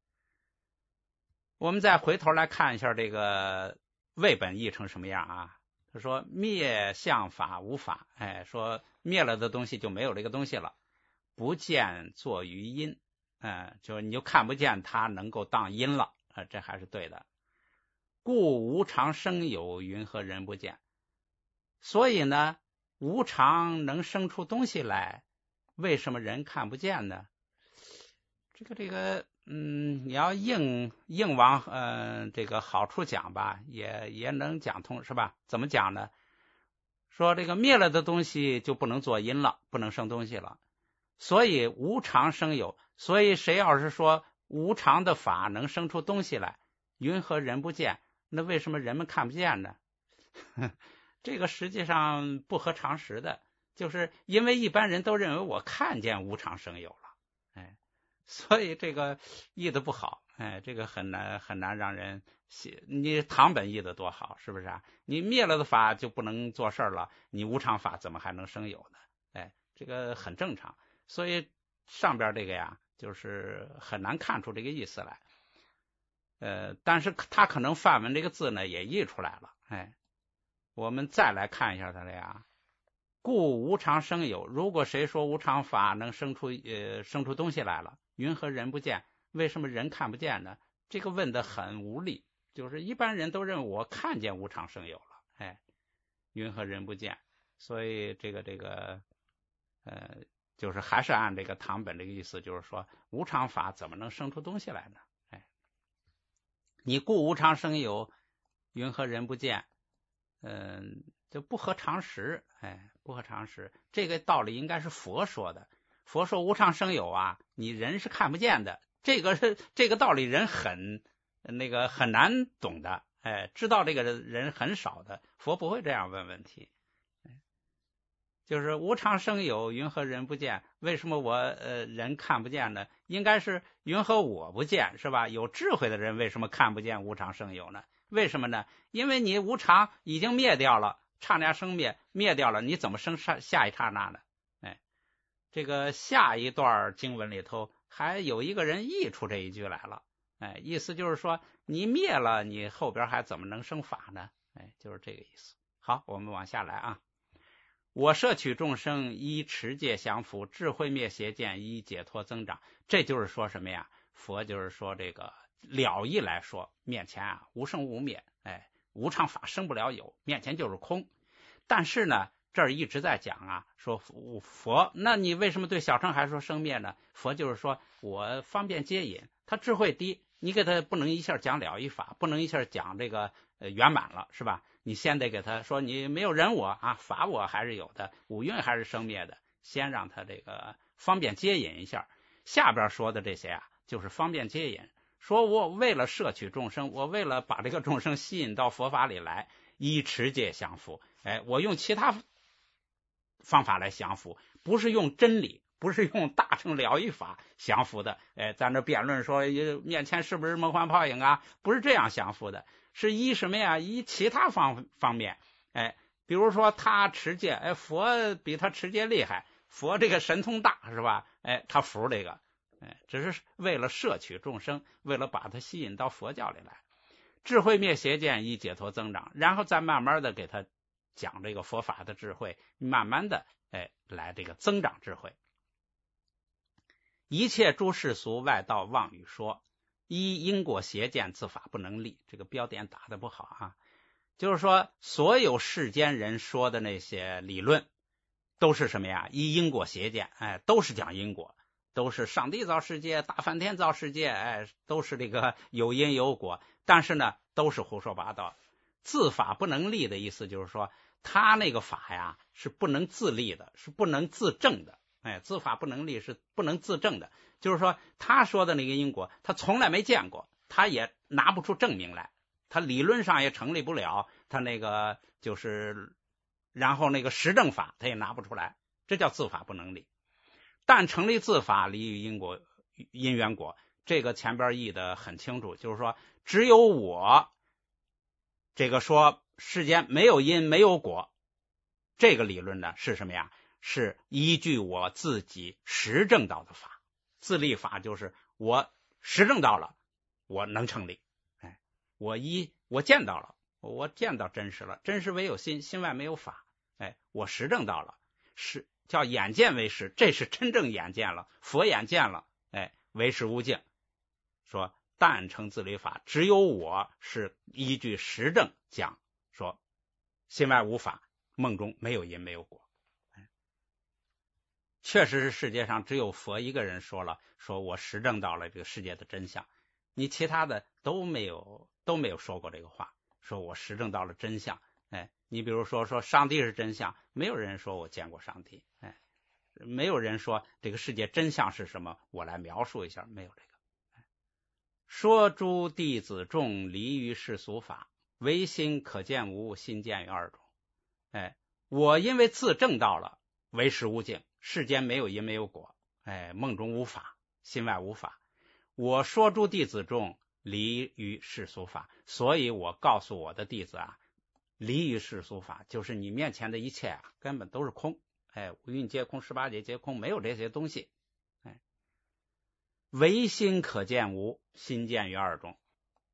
我们再回头来看一下这个魏本译成什么样啊？他说灭相法无法，哎，说灭了的东西就没有这个东西了，不见作于因，嗯，就是你就看不见它能够当因了，呃，这还是对的。故无常生有，云何人不见？所以呢，无常能生出东西来，为什么人看不见呢？这个这个。嗯，你要硬硬往呃这个好处讲吧，也也能讲通，是吧？怎么讲呢？说这个灭了的东西就不能做因了，不能生东西了，所以无常生有。所以谁要是说无常的法能生出东西来，云何人不见？那为什么人们看不见呢？这个实际上不合常识的，就是因为一般人都认为我看见无常生有了。所以这个译的不好，哎，这个很难很难让人写。你唐本译的多好，是不是啊？你灭了的法就不能做事了，你无常法怎么还能生有呢？哎，这个很正常。所以上边这个呀，就是很难看出这个意思来。 呃，但是他可能梵文这个字呢也译出来了。哎，我们再来看一下他这样，故无常生有。如果谁说无常法能生出呃生出东西来了，云何人不见？为什么人看不见呢？这个问得很无力，就是一般人都认为我看见无常生有了，哎，云何人不见？所以这个这个呃，就是还是按这个唐本这个意思，就是说无常法怎么能生出东西来呢？哎，你故无常生有，云何人不见？嗯，就不合常识，哎，不合常识。这个道理应该是佛说的。佛说无常生有啊，你人是看不见的。这个是这个道理，人很那个很难懂的，哎，知道这个人很少的。佛不会这样问问题，就是无常生有，云何人不见？为什么我呃人看不见呢？应该是云何我不见，是吧？有智慧的人为什么看不见无常生有呢？为什么呢？因为你无常已经灭掉了，刹那生灭灭掉了，你怎么生下下一刹那呢？哎，这个下一段经文里头还有一个人译出这一句来了，哎，意思就是说你灭了，你后边还怎么能生法呢？哎，就是这个意思。好，我们往下来啊。我摄取众生，依持戒降伏，智慧灭邪见，依解脱增长。这就是说什么呀？佛就是说这个了义来说，面前啊无生无灭，哎，无常法生不了有，面前就是空。但是呢，这儿一直在讲啊，说佛，那你为什么对小乘还说生灭呢？佛就是说我方便接引，他智慧低，你给他不能一下讲了义法，不能一下讲这个呃圆满了，是吧？你先得给他说你没有人我啊，法我还是有的，五蕴还是生灭的，先让他这个方便接引一下。下边说的这些啊，就是方便接引。说我为了摄取众生，我为了把这个众生吸引到佛法里来，依持戒降伏。哎，我用其他方法来降伏，不是用真理，不是用大乘了义法降伏的。哎，咱这辩论说面前是不是梦幻泡影啊？不是这样降伏的，是依什么呀？依其他方方面。哎，比如说他持戒，哎，佛比他持戒厉害，佛这个神通大，是吧？哎，他服这个。哎，只是为了摄取众生，为了把他吸引到佛教里来，智慧灭邪见，以解脱增长，然后再慢慢的给他讲这个佛法的智慧，慢慢的哎来这个增长智慧。一切诸世俗外道妄语说，依因果邪见，自法不能立。这个标点打得不好啊，就是说所有世间人说的那些理论都是什么呀？依因果邪见，哎，都是讲因果。都是上帝造世界，大梵天造世界，哎，都是这个有因有果，但是呢，都是胡说八道。自法不能立的意思就是说，他那个法呀是不能自立的，是不能自证的。哎，自法不能立是不能自证的，就是说他说的那个因果，他从来没见过，他也拿不出证明来，他理论上也成立不了，他那个就是，然后那个实证法他也拿不出来，这叫自法不能立。但成立自法，离于因果因缘果，这个前边译的很清楚，就是说只有我这个说世间没有因没有果，这个理论呢是什么呀？是依据我自己实证到的法，自立法就是我实证到了，我能成立。哎，我一我见到了，我见到真实了，真实唯有心，心外没有法。哎，我实证到了，是。叫眼见为实，这是真正眼见了，佛眼见了，哎，为实无境。说但成自立法，只有我是依据实证讲，说心外无法，梦中没有因没有果。哎，确实是世界上只有佛一个人说了，说我实证到了这个世界的真相，你其他的都没有都没有说过这个话，说我实证到了真相。哎，你比如说说上帝是真相，没有人说我见过上帝，哎，没有人说这个世界真相是什么，我来描述一下，没有这个。哎，说诸弟子众离于世俗法，唯心可见无，心见于二种。哎，我因为自证到了唯实无境，世间没有因没有果，哎，梦中无法，心外无法。我说诸弟子众离于世俗法，所以我告诉我的弟子啊，离于世俗法，就是你面前的一切啊，根本都是空。哎，五蕴皆空，十八界皆空，没有这些东西。哎，唯心可见无，心见于二种。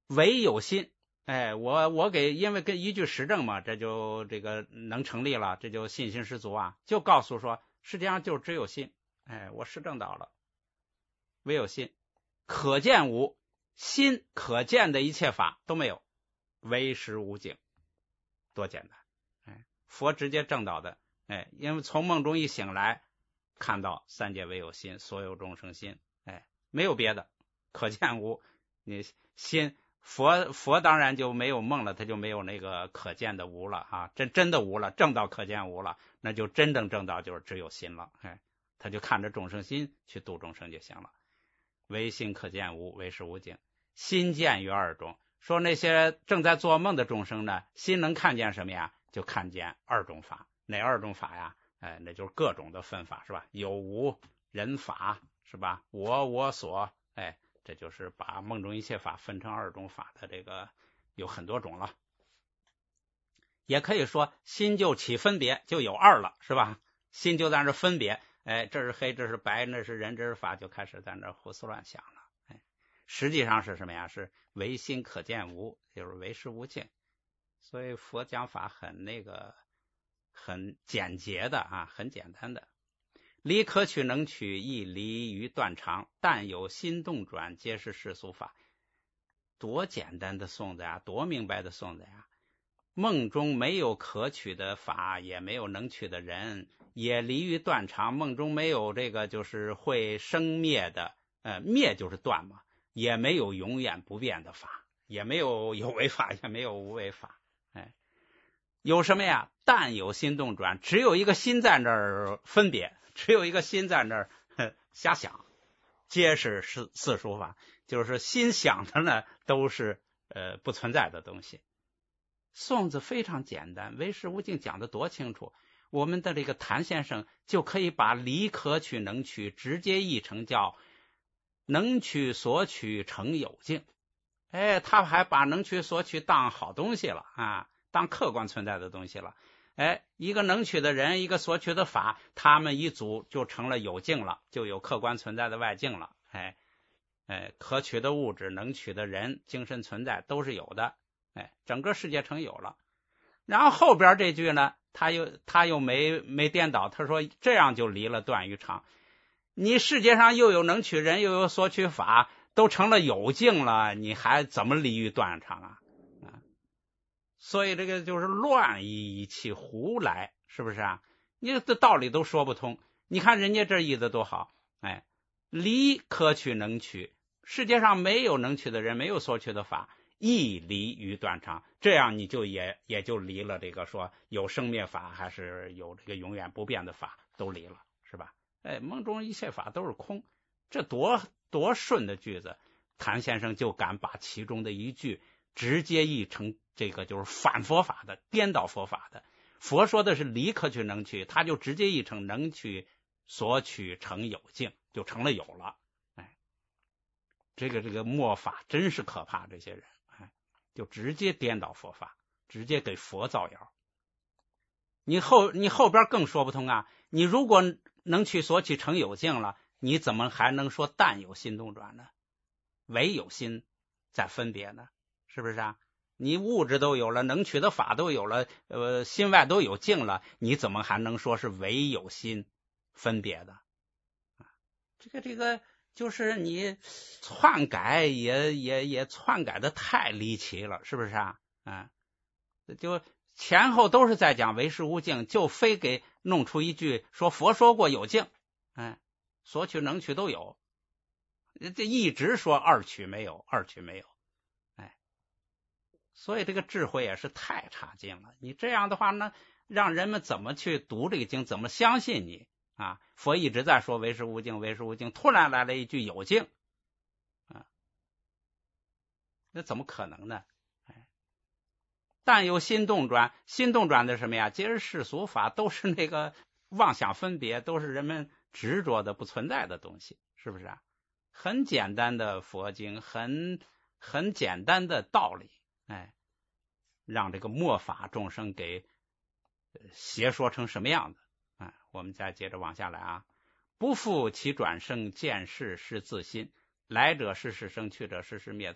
唯有心。哎，我我给，因为跟依据实证嘛，这就这个能成立了，这就信心十足啊，就告诉说世界上就只有心。哎，我实证到了，唯有心，可见无，心可见的一切法都没有，唯识无境，多简单。哎，佛直接证到的。哎，因为从梦中一醒来，看到三界唯有心，所有众生心，哎，没有别的，可见无。你心佛佛当然就没有梦了，他就没有那个可见的无了啊，真真的无了，证到可见无了，那就真正证到就是只有心了。哎，他就看着众生心去度众生就行了。唯心可见无，唯识无境，心见于二种。说那些正在做梦的众生呢，心能看见什么呀？就看见二种法。哪二种法呀？哎，那就是各种的分法，是吧？有无人法，是吧？我我所，哎，这就是把梦中一切法分成二种法的这个有很多种了。也可以说心就起分别，就有二了，是吧？心就在那分别，哎，这是黑，这是白，那是人，这是法，就开始在那胡思乱想了。哎，实际上是什么呀？是唯心可见无，就是唯识无境。所以佛讲法很那个很简洁的啊，很简单的。离可取能取，亦离于断常，但有心动转，皆是世俗法。多简单的颂子呀，多明白的颂子呀！梦中没有可取的法，也没有能取的人，也离于断常。梦中没有这个就是会生灭的，呃，灭就是断嘛，也没有永远不变的法，也没有有为法，也没有无为法。哎，有什么呀？但有心动转，只有一个心在那儿分别，只有一个心在那儿瞎想，皆是四四俗法，就是心想的呢，都是呃不存在的东西。颂子非常简单，唯识无境讲的多清楚。我们的这个谭先生就可以把离可取能取直接译成叫能取所取成有境。哎，他还把能取所取当好东西了啊，当客观存在的东西了。哎，一个能取的人，一个所取的法，他们一组就成了有境了，就有客观存在的外境了。哎哎，可取的物质，能取的人，精神存在都是有的。哎，整个世界成有了。然后后边这句呢，他又他又没没颠倒，他说这样就离了断与常。你世界上又有能取人，又有所取法，都成了有境了，你还怎么离于断常啊？啊，所以这个就是乱以其胡来，是不是啊？你这道理都说不通。你看人家这意思多好，哎，离可取能取，世界上没有能取的人，没有所取的法，亦离于断常，这样你就也也就离了这个说有生灭法还是有这个永远不变的法，都离了，是吧？哎，梦中一切法都是空，这多多顺的句子，谭先生就敢把其中的一句直接译成这个就是反佛法的，颠倒佛法的。佛说的是离可取能取，他就直接译成能取所取成有境，就成了有了。哎，这个这个末法真是可怕，这些人哎，就直接颠倒佛法，直接给佛造谣。你后你后边更说不通啊！你如果能取所取成有境了，你怎么还能说但有心动转呢？唯有心在分别呢，是不是啊？你物质都有了，能取的法都有了，呃，心外都有境了，你怎么还能说是唯有心分别的？这个这个就是你篡改也也也篡改的太离奇了，是不是啊？啊，就前后都是在讲唯识无境，就非给弄出一句说佛说过有境，哎，所取能取都有，这一直说二取没有，二取没有，哎，所以这个智慧也是太差劲了。你这样的话呢，让人们怎么去读这个经，怎么相信你啊？佛一直在说唯识无境，唯识无境，突然来了一句有境，啊，那怎么可能呢？但有心动转，心动转的什么呀？皆是世俗法，都是那个妄想分别，都是人们执着的不存在的东西，是不是啊？很简单的佛经，很很简单的道理，哎，让这个末法众生给邪说成什么样子啊？我们再接着往下来啊。不复其转生，见事是自心，来者是是生，去者是是灭。他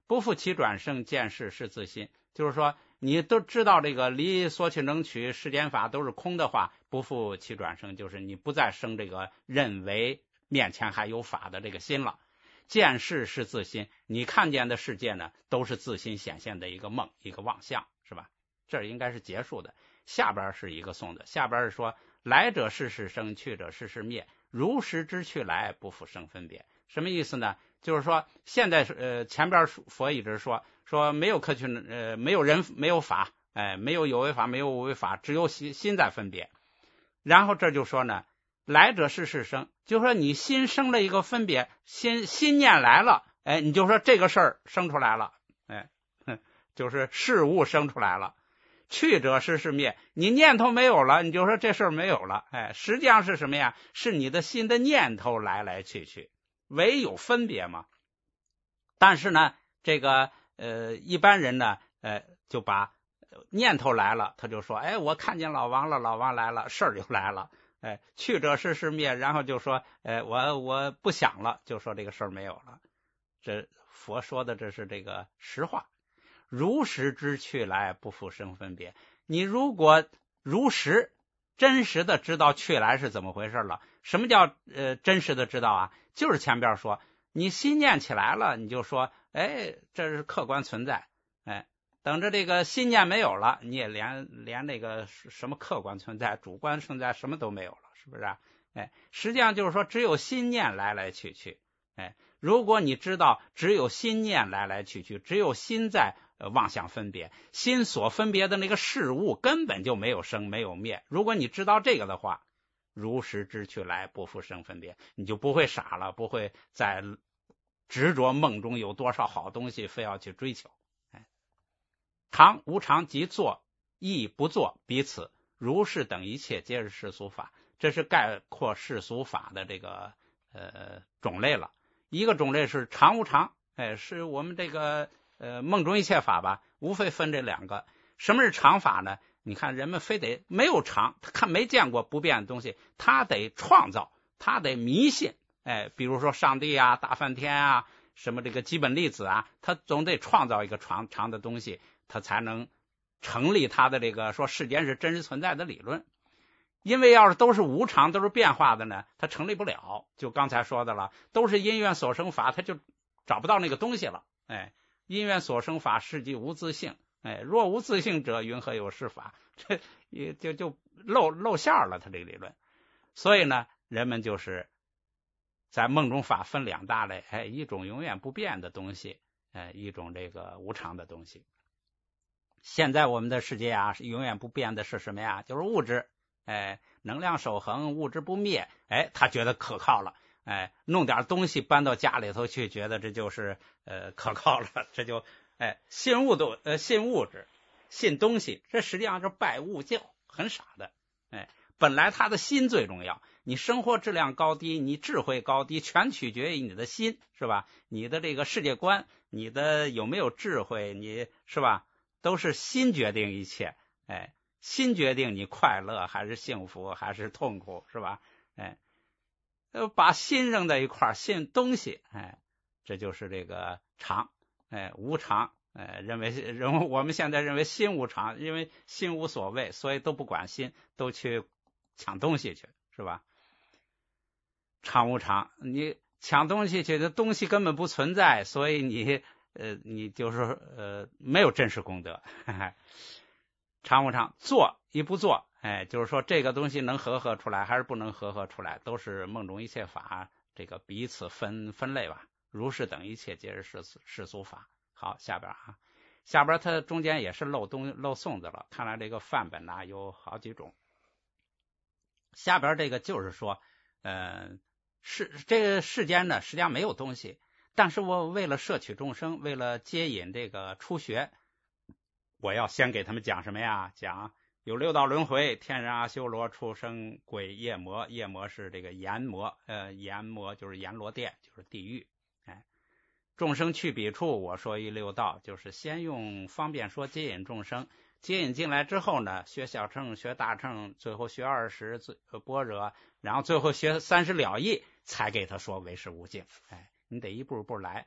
不复其转生，见识是自心。就是说你都知道这个离所取能取世间法都是空的话，不复其转生，就是你不再生这个认为面前还有法的这个心了。见识是自心，你看见的世界呢，都是自心显现的一个梦，一个妄象，是吧？这应该是结束的。下边是一个颂的，下边是说来者世世生，去者世世灭，如实知去来，不复生分别。什么意思呢？就是说现在呃前边佛一直说说没有可取呃没有人没有法，哎，没有有为法，没有无为法，只有心心在分别。然后这就说呢，来者世世生，就是说你心生了一个分别，心心念来了，哎，你就说这个事儿生出来了，哎，就是事物生出来了。去者世世灭，你念头没有了，你就说这事儿没有了，哎，实际上是什么呀？是你的心的念头来来去去，唯有分别嘛。但是呢，这个呃一般人呢，呃就把念头来了，他就说，哎，我看见老王了，老王来了，事儿就来了。哎，去者世世灭，然后就说，哎，我我不想了，就说这个事儿没有了。这佛说的这是这个实话。如实知去来，不复生分别。你如果如实真实的知道去来是怎么回事了，什么叫呃真实的知道啊？就是前边说，你心念起来了，你就说，哎，这是客观存在。哎，等着这个心念没有了，你也连连那个什么客观存在、主观存在什么都没有了，是不是啊？哎，实际上就是说，只有心念来来去去。哎，如果你知道只有心念来来去去，只有心在呃妄想分别，心所分别的那个事物根本就没有生没有灭。如果你知道这个的话，如实知去来，不复生分别，你就不会傻了，不会再执着梦中有多少好东西，非要去追求。哎，常无常即作亦不作，彼此如是等一切皆是世俗法。这是概括世俗法的这个呃种类了。一个种类是常无常，哎，是我们这个呃梦中一切法吧，无非分这两个。什么是常法呢？你看人们非得没有常，他看没见过不变的东西，他得创造，他得迷信。哎，比如说上帝啊、大梵天啊、什么这个基本粒子啊，他总得创造一个常常的东西，他才能成立他的这个说世间是真实存在的理论。因为要是都是无常，都是变化的呢，它成立不了。就刚才说的了，都是因缘所生法，它就找不到那个东西了。哎，因缘所生法，是即无自性。哎，若无自性者，云何有是法？这也就就露露馅了，他这个理论。所以呢，人们就是在梦中法分两大类，哎，一种永远不变的东西，哎，一种这个无常的东西。现在我们的世界啊，是永远不变的是什么呀？就是物质。哎，能量守恒，物质不灭，哎，他觉得可靠了。哎，弄点东西搬到家里头去，觉得这就是呃可靠了，这就哎信物都呃信物质，信东西，这实际上是拜物教，很傻的。哎，本来他的心最重要，你生活质量高低，你智慧高低，全取决于你的心，是吧？你的这个世界观，你的有没有智慧，你是吧？都是心决定一切。哎。心决定你快乐还是幸福还是痛苦，是吧？哎，把心扔在一块儿，信东西，哎，这就是这个常，哎，无常，哎，认为认我们现在认为心无常，因为心无所谓，所以都不管心，都去抢东西去，是吧？常无常，你抢东西去，这东西根本不存在，所以你呃，你就是呃没有真实功德。呵呵，常无常，做亦不做，哎，就是说这个东西能合合出来还是不能合合出来，都是梦中一切法这个彼此分分类吧。如是等一切皆是世世俗法。好，下边啊，下边它中间也是漏东漏宋子了，看来这个范本呢、啊、有好几种。下边这个就是说，呃，世这个世间呢实际上没有东西，但是我为了摄取众生，为了接引这个初学。我要先给他们讲什么呀？讲有六道轮回，天人阿修罗畜生鬼夜魔，夜魔是这个阎魔，呃，阎魔就是阎罗殿，就是地狱。哎，众生去彼处，我说一六道，就是先用方便说接引众生，接引进来之后呢，学小乘，学大乘，最后学二十般若，然后最后学三十了义，才给他说唯识无尽。哎，你得一步一步来。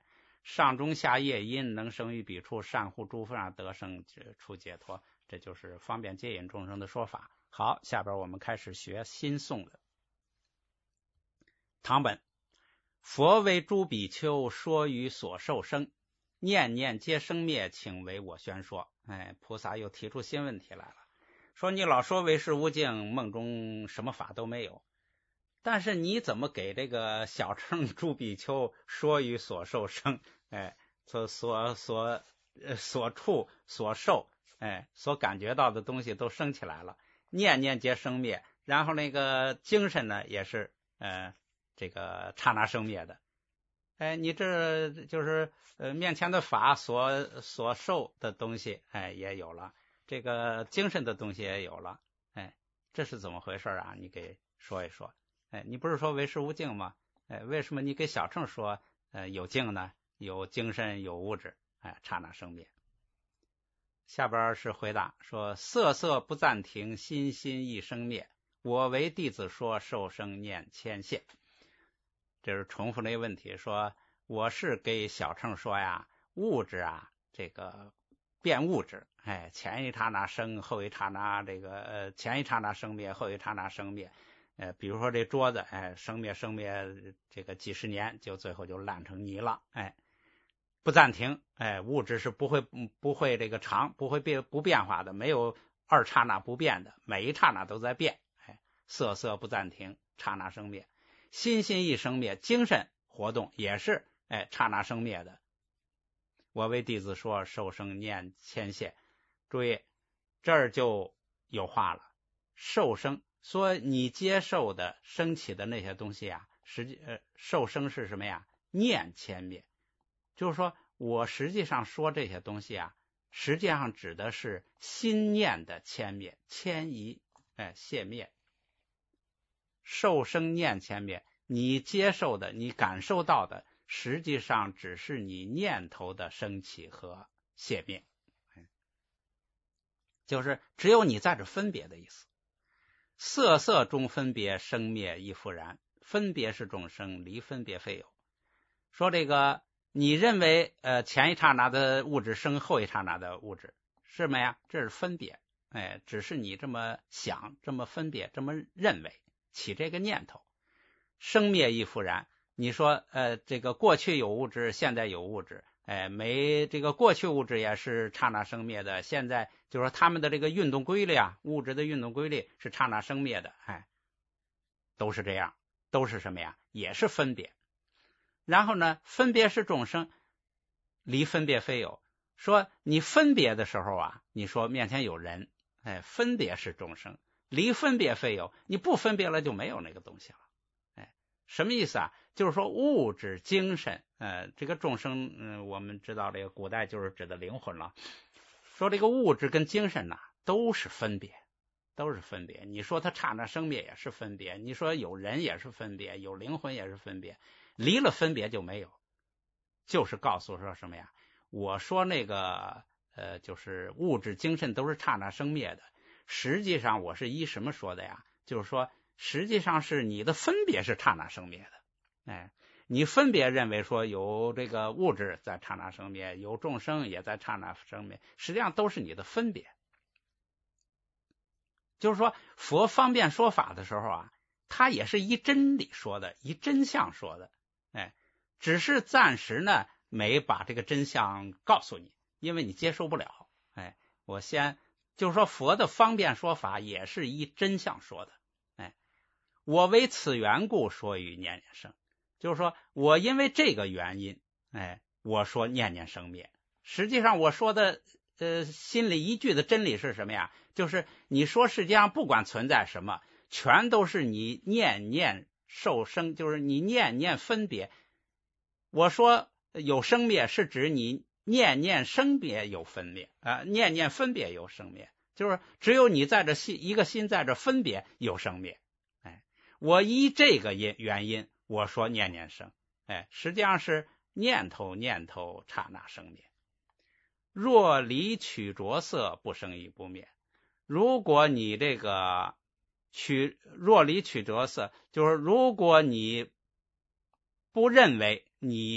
上中下业因，能生于彼处，善乎诸法得生处解脱。这就是方便接引众生的说法。好，下边我们开始学新诵的唐本。佛为诸比丘说于所受生，念念皆生灭，请为我宣说。哎，菩萨又提出新问题来了，说你老说为实无境，梦中什么法都没有，但是你怎么给这个小乘诸比丘说于所受生？哎，所所所所处所受，哎，所感觉到的东西都升起来了，念念皆生灭，然后那个精神呢也是呃这个刹那生灭的。哎，你这就是呃面前的法所所受的东西，哎也有了，这个精神的东西也有了，哎，这是怎么回事啊？你给说一说。哎，你不是说为实无境吗？哎，为什么你给小乘说呃有境呢？有精神有物质，哎，刹那生灭。下边是回答说，色色不暂停，心心亦生灭，我为弟子说，受生念牵线。这是重复那个问题，说我是给小乘说呀，物质啊，这个变物质，哎，前一刹那生，后一刹那这个呃前一刹那生灭，后一刹那生灭。呃，比如说这桌子，哎，生灭生灭，这个几十年，就最后就烂成泥了，哎，不暂停，哎，物质是不会不会这个长，不会变不变化的，没有二刹那不变的，每一刹那都在变，哎，色色不暂停，刹那生灭，心心亦生灭，精神活动也是，哎，刹那生灭的。我为弟子说，受生念牵线，注意这儿就有话了，受生。说你接受的升起的那些东西啊，实际呃受生是什么呀？念牵灭，就是说我实际上说这些东西啊，实际上指的是心念的牵灭、迁移、哎卸灭。受生念牵灭，你接受的、你感受到的，实际上只是你念头的升起和卸灭，就是只有你在这分别的意思。色色中分别，生灭亦复然，分别是众生，离分别非有。说这个你认为呃前一刹那的物质生后一刹那的物质是什么呀？这是分别，哎，只是你这么想，这么分别，这么认为，起这个念头。生灭亦复然，你说呃这个过去有物质，现在有物质，哎，没这个过去物质也是刹那生灭的，现在就是说他们的这个运动规律啊，物质的运动规律是刹那生灭的，哎，都是这样，都是什么呀？也是分别。然后呢，分别是众生，离分别非有。说你分别的时候啊，你说面前有人，哎，分别是众生，离分别非有，你不分别了就没有那个东西了，哎，什么意思啊？就是说物质精神，呃，这个众生，嗯、呃，我们知道这个古代就是指的灵魂了。说这个物质跟精神呐、啊，都是分别，都是分别。你说它刹那生灭也是分别，你说有人也是分别，有灵魂也是分别，离了分别就没有。就是告诉说什么呀？我说那个呃，就是物质精神都是刹那生灭的，实际上我是依什么说的呀？就是说实际上是你的分别是刹那生灭的。哎，你分别认为说有这个物质在刹那生灭，有众生也在刹那生灭，实际上都是你的分别。就是说佛方便说法的时候啊，他也是依真理说的，依真相说的，哎，只是暂时呢没把这个真相告诉你，因为你接受不了。哎，我先就是说佛的方便说法也是依真相说的。哎，我为此缘故说于念念生，就是说我因为这个原因，哎，我说念念生灭。实际上我说的呃心里一句的真理是什么呀？就是你说世界上不管存在什么，全都是你念念受生，就是你念念分别。我说有生灭是指你念念生别有分别啊、呃，念念分别有生灭，就是只有你在这心一个心在这分别有生灭。哎，我依这个因原因我说念念生，哎，实际上是念头念头刹那生灭。若离取着色，不生亦不灭。如果你这个取若离取着色，就是如果你不认为你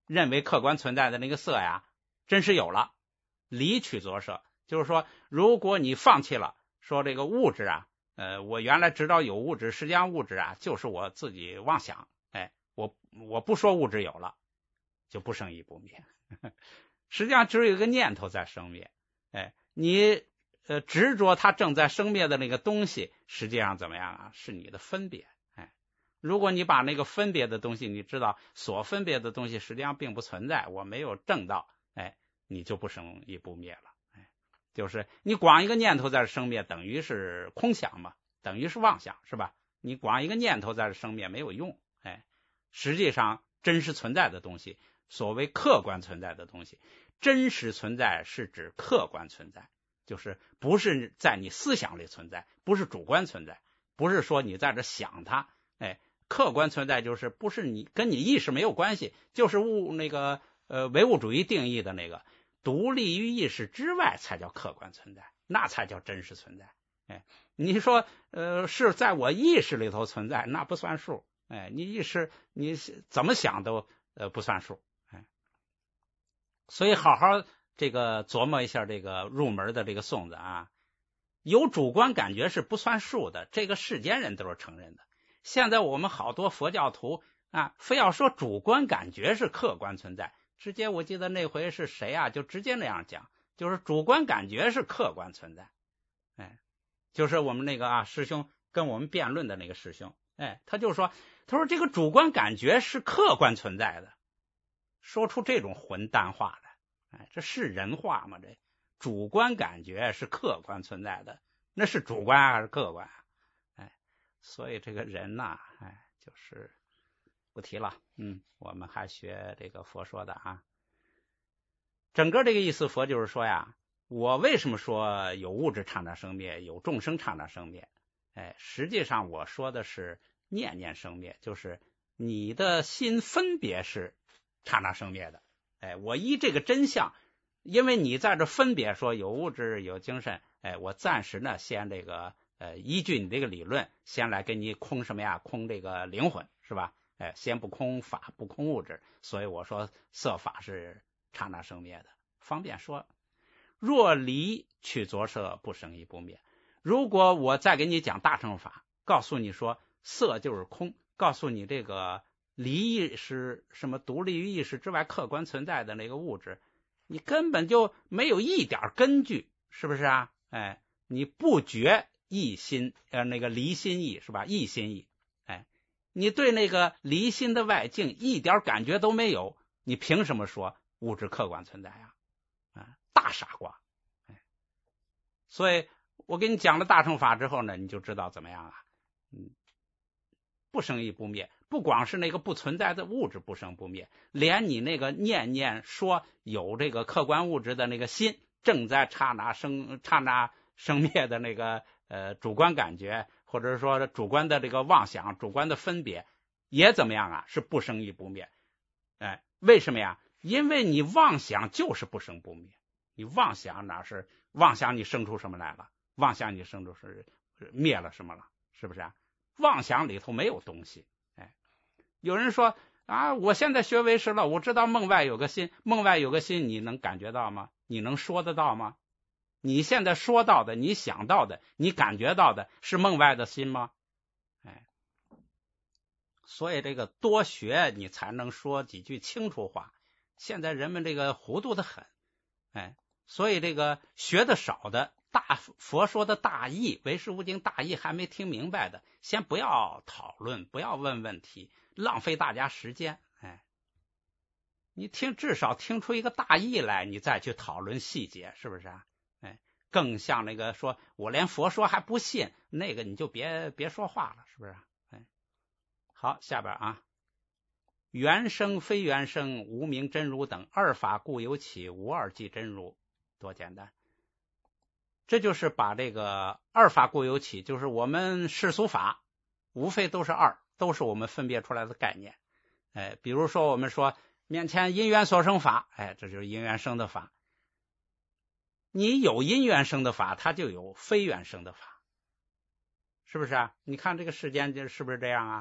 认为客观存在的那个色呀，真实有了。离取着色，就是说，如果你放弃了说这个物质啊，呃，我原来知道有物质，实际上物质啊就是我自己妄想，哎，我我不说物质有了，就不生亦不灭。实际上只有一个念头在生灭，哎，你呃执着它正在生灭的那个东西，实际上怎么样啊？是你的分别，哎，如果你把那个分别的东西，你知道所分别的东西实际上并不存在，我没有证到，哎，你就不生亦不灭了，哎，就是你光一个念头在这生灭，等于是空想嘛，等于是妄想，是吧？你光一个念头在这生灭没有用，哎，实际上真实存在的东西，所谓客观存在的东西，真实存在是指客观存在，就是不是在你思想里存在，不是主观存在，不是说你在这想它，哎，客观存在就是不是你跟你意识没有关系，就是物那个呃唯物主义定义的那个独立于意识之外才叫客观存在，那才叫真实存在。哎，你说呃是在我意识里头存在，那不算数。哎，你意识你怎么想都呃不算数。哎，所以好好这个琢磨一下这个入门的这个颂子啊，有主观感觉是不算数的，这个世间人都是承认的。现在我们好多佛教徒啊，非要说主观感觉是客观存在，直接我记得那回是谁啊，就直接那样讲，就是主观感觉是客观存在。哎，就是我们那个啊师兄跟我们辩论的那个师兄，哎，他就说，他说这个主观感觉是客观存在的，说出这种混蛋话来，哎，这是人话吗？这主观感觉是客观存在的，那是主观还是客观？哎，所以这个人呐、啊，哎，就是不提了。嗯，我们还学这个佛说的啊。整个这个意思，佛就是说呀，我为什么说有物质刹那生灭，有众生刹那生灭？哎，实际上我说的是念念生灭，就是你的心分别是刹那生灭的。哎，我依这个真相，因为你在这分别说有物质有精神，哎，我暂时呢先这个呃依据你这个理论，先来给你空什么呀？空这个灵魂，是吧？哎，先不空法，不空物质，所以我说色法是刹那生灭的，方便说。若离取着色，不生亦不灭。如果我再给你讲大乘法，告诉你说色就是空，告诉你这个离意识什么独立于意识之外客观存在的那个物质，你根本就没有一点根据，是不是啊？哎，你不觉意心呃那个离心意是吧？意心意，哎，你对那个离心的外境一点感觉都没有，你凭什么说物质客观存在啊？啊，大傻瓜！哎，所以我给你讲了大乘法之后呢，你就知道怎么样啊？嗯，不生亦不灭，不光是那个不存在的物质不生不灭，连你那个念念说有这个客观物质的那个心正在刹那生刹那生灭的那个呃主观感觉，或者说主观的这个妄想、主观的分别，也怎么样啊？是不生亦不灭。哎，为什么呀？因为你妄想就是不生不灭，你妄想哪是妄想？你生出什么来了？妄想你生出是灭了什么了？是不是啊？妄想里头没有东西。哎，有人说啊，我现在学唯识了，我知道梦外有个心，梦外有个心，你能感觉到吗？你能说得到吗？你现在说到的，你想到的，你感觉到的是梦外的心吗？哎，所以这个多学，你才能说几句清楚话。现在人们这个糊涂的很，哎，所以这个学的少的，大佛说的大义，唯识无尽大义还没听明白的，先不要讨论，不要问问题，浪费大家时间。哎，你听至少听出一个大义来，你再去讨论细节，是不是啊？哎，更像那个说我连佛说还不信，那个你就别别说话了，是不是？哎，好，下边啊。原生非原生无明真如等二法故有起，无二即真如，多简单。这就是把这个二法故有起，就是我们世俗法无非都是二，都是我们分别出来的概念。哎，比如说我们说面前因缘所生法，哎，这就是因缘生的法。你有因缘生的法，它就有非缘生的法，是不是啊？你看这个世间是不是这样啊？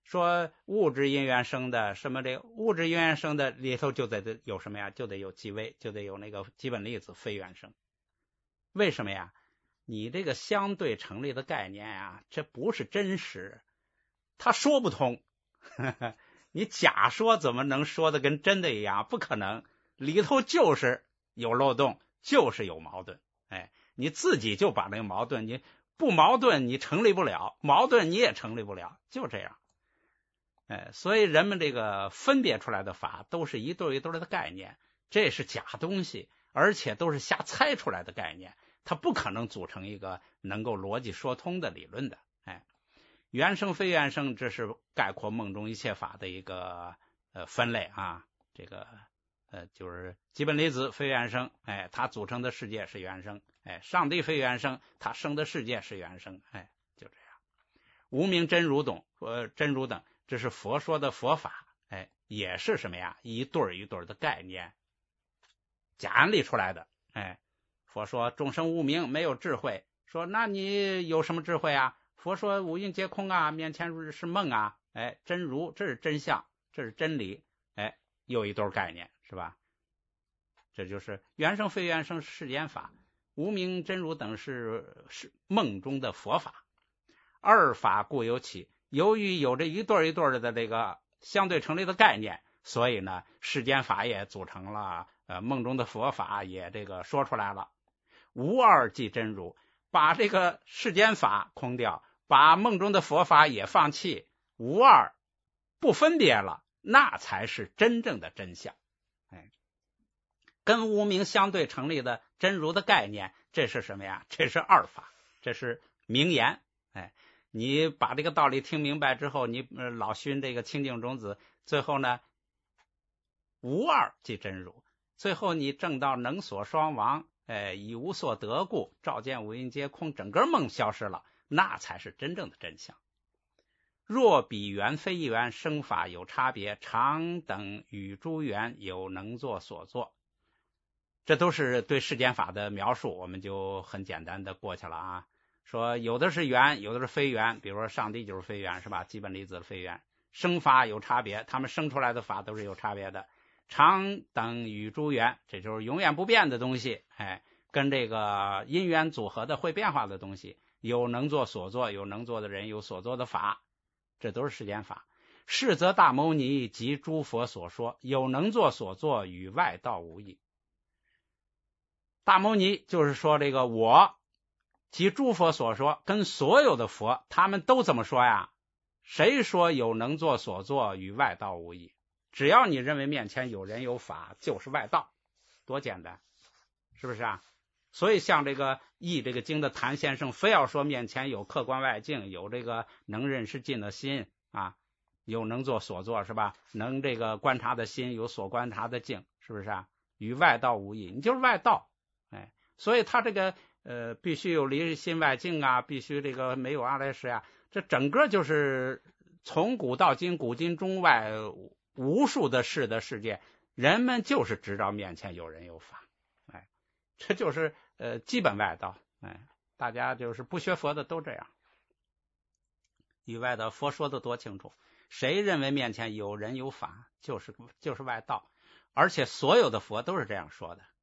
说物质因缘生的，什么这个物质因缘生的里头就得有什么呀？就得有基微，就得有那个基本粒子非原生。为什么呀？你这个相对成立的概念啊，这不是真实，他说不通。你假说怎么能说的跟真的一样？不可能，里头就是有漏洞，就是有矛盾。哎，你自己就把那个矛盾，你不矛盾你成立不了，矛盾你也成立不了，就这样。哎，所以人们这个分别出来的法都是一对一对的概念，这是假东西，而且都是瞎猜出来的概念，它不可能组成一个能够逻辑说通的理论的。哎，原生非原生，这是概括梦中一切法的一个呃分类啊。这个呃就是基本粒子非原生，哎，它组成的世界是原生。哎，上帝非原生，它生的世界是原生。哎，就这样。无明真如等，呃真如等。这是佛说的佛法，哎，也是什么呀？一对一对的概念，假案例出来的。哎，佛说众生无明，没有智慧。说那你有什么智慧啊？佛说五蕴皆空啊，面前是梦啊。哎，真如，这是真相，这是真理。哎，又一对概念，是吧？这就是原生非原生世间法，无明真如等是是梦中的佛法。二法故有起。由于有这一对一对的这个相对成立的概念，所以呢，世间法也组成了，呃，梦中的佛法也这个说出来了。无二即真如，把这个世间法空掉，把梦中的佛法也放弃，无二不分别了，那才是真正的真相。哎，跟无明相对成立的真如的概念，这是什么呀？这是二法，这是名言。哎。你把这个道理听明白之后，你、呃、老熏这个清净种子，最后呢，无二即真如，最后你证到能所双亡，哎，以无所得故，照见五蕴皆空，整个梦消失了，那才是真正的真相。若彼缘非一缘，生法有差别，常等与诸缘有能作所作。这都是对世间法的描述，我们就很简单的过去了啊。说有的是缘，有的是非缘，比如说上帝就是非缘，是吧？基本粒子非缘，生法有差别，他们生出来的法都是有差别的。常等与诸缘，这就是永远不变的东西，哎，跟这个因缘组合的会变化的东西，有能作所作，有能作的人，有所作的法，这都是世间法。是则大牟尼及诸佛所说，有能作所作与外道无异。大牟尼就是说这个我及诸佛所说，跟所有的佛他们都这么说呀？谁说有能作所作与外道无异？只要你认为面前有人有法，就是外道，多简单，是不是啊？所以像这个译这个经的谭先生，非要说面前有客观外境，有这个能认识尽的心啊，有能作所作，是吧？能这个观察的心，有所观察的境，是不是啊？与外道无异，你就是外道，哎，所以他这个。呃，必须有离心外境啊，必须这个没有阿赖耶啊，这整个就是从古到今，古今中外无数的事的世界，人们就是知道面前有人有法，哎，这就是呃基本外道，哎，大家就是不学佛的都这样。与外道，佛说的多清楚，谁认为面前有人有法，就是就是外道，而且所有的佛都是这样说的。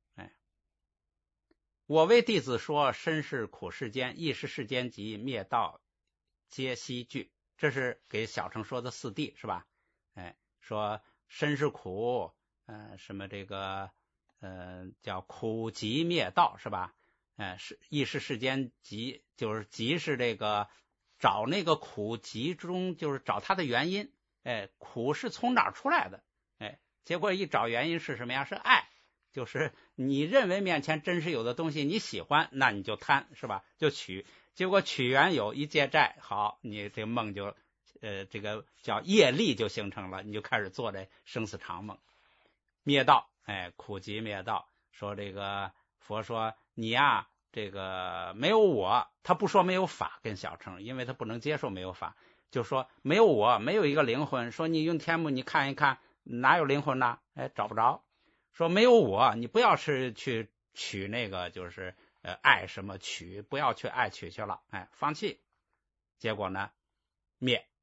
我为弟子说，身是苦世间，亦是世间集，灭道皆悉具。这是给小乘说的四谛，是吧？哎，说身是苦，呃，什么这个，呃，叫苦集灭道，是吧？哎，是亦是世间集，就是集是这个找那个苦集中，就是找它的原因。哎，苦是从哪儿出来的？哎，结果一找原因是什么呀？是爱。就是你认为面前真是有的东西你喜欢，那你就贪，是吧？就取，结果取缘有一借债，好，你这个梦就呃这个叫业力就形成了，你就开始做这生死长梦。灭道，哎，苦集灭道，说这个佛说你呀、啊、这个没有我，他不说没有法跟小乘，因为他不能接受没有法，就说没有我，没有一个灵魂，说你用天目你看一看哪有灵魂呢？哎，找不着。说没有我，你不要是去取那个就是呃爱什么取，不要去爱取去了，哎，放弃。结果呢灭，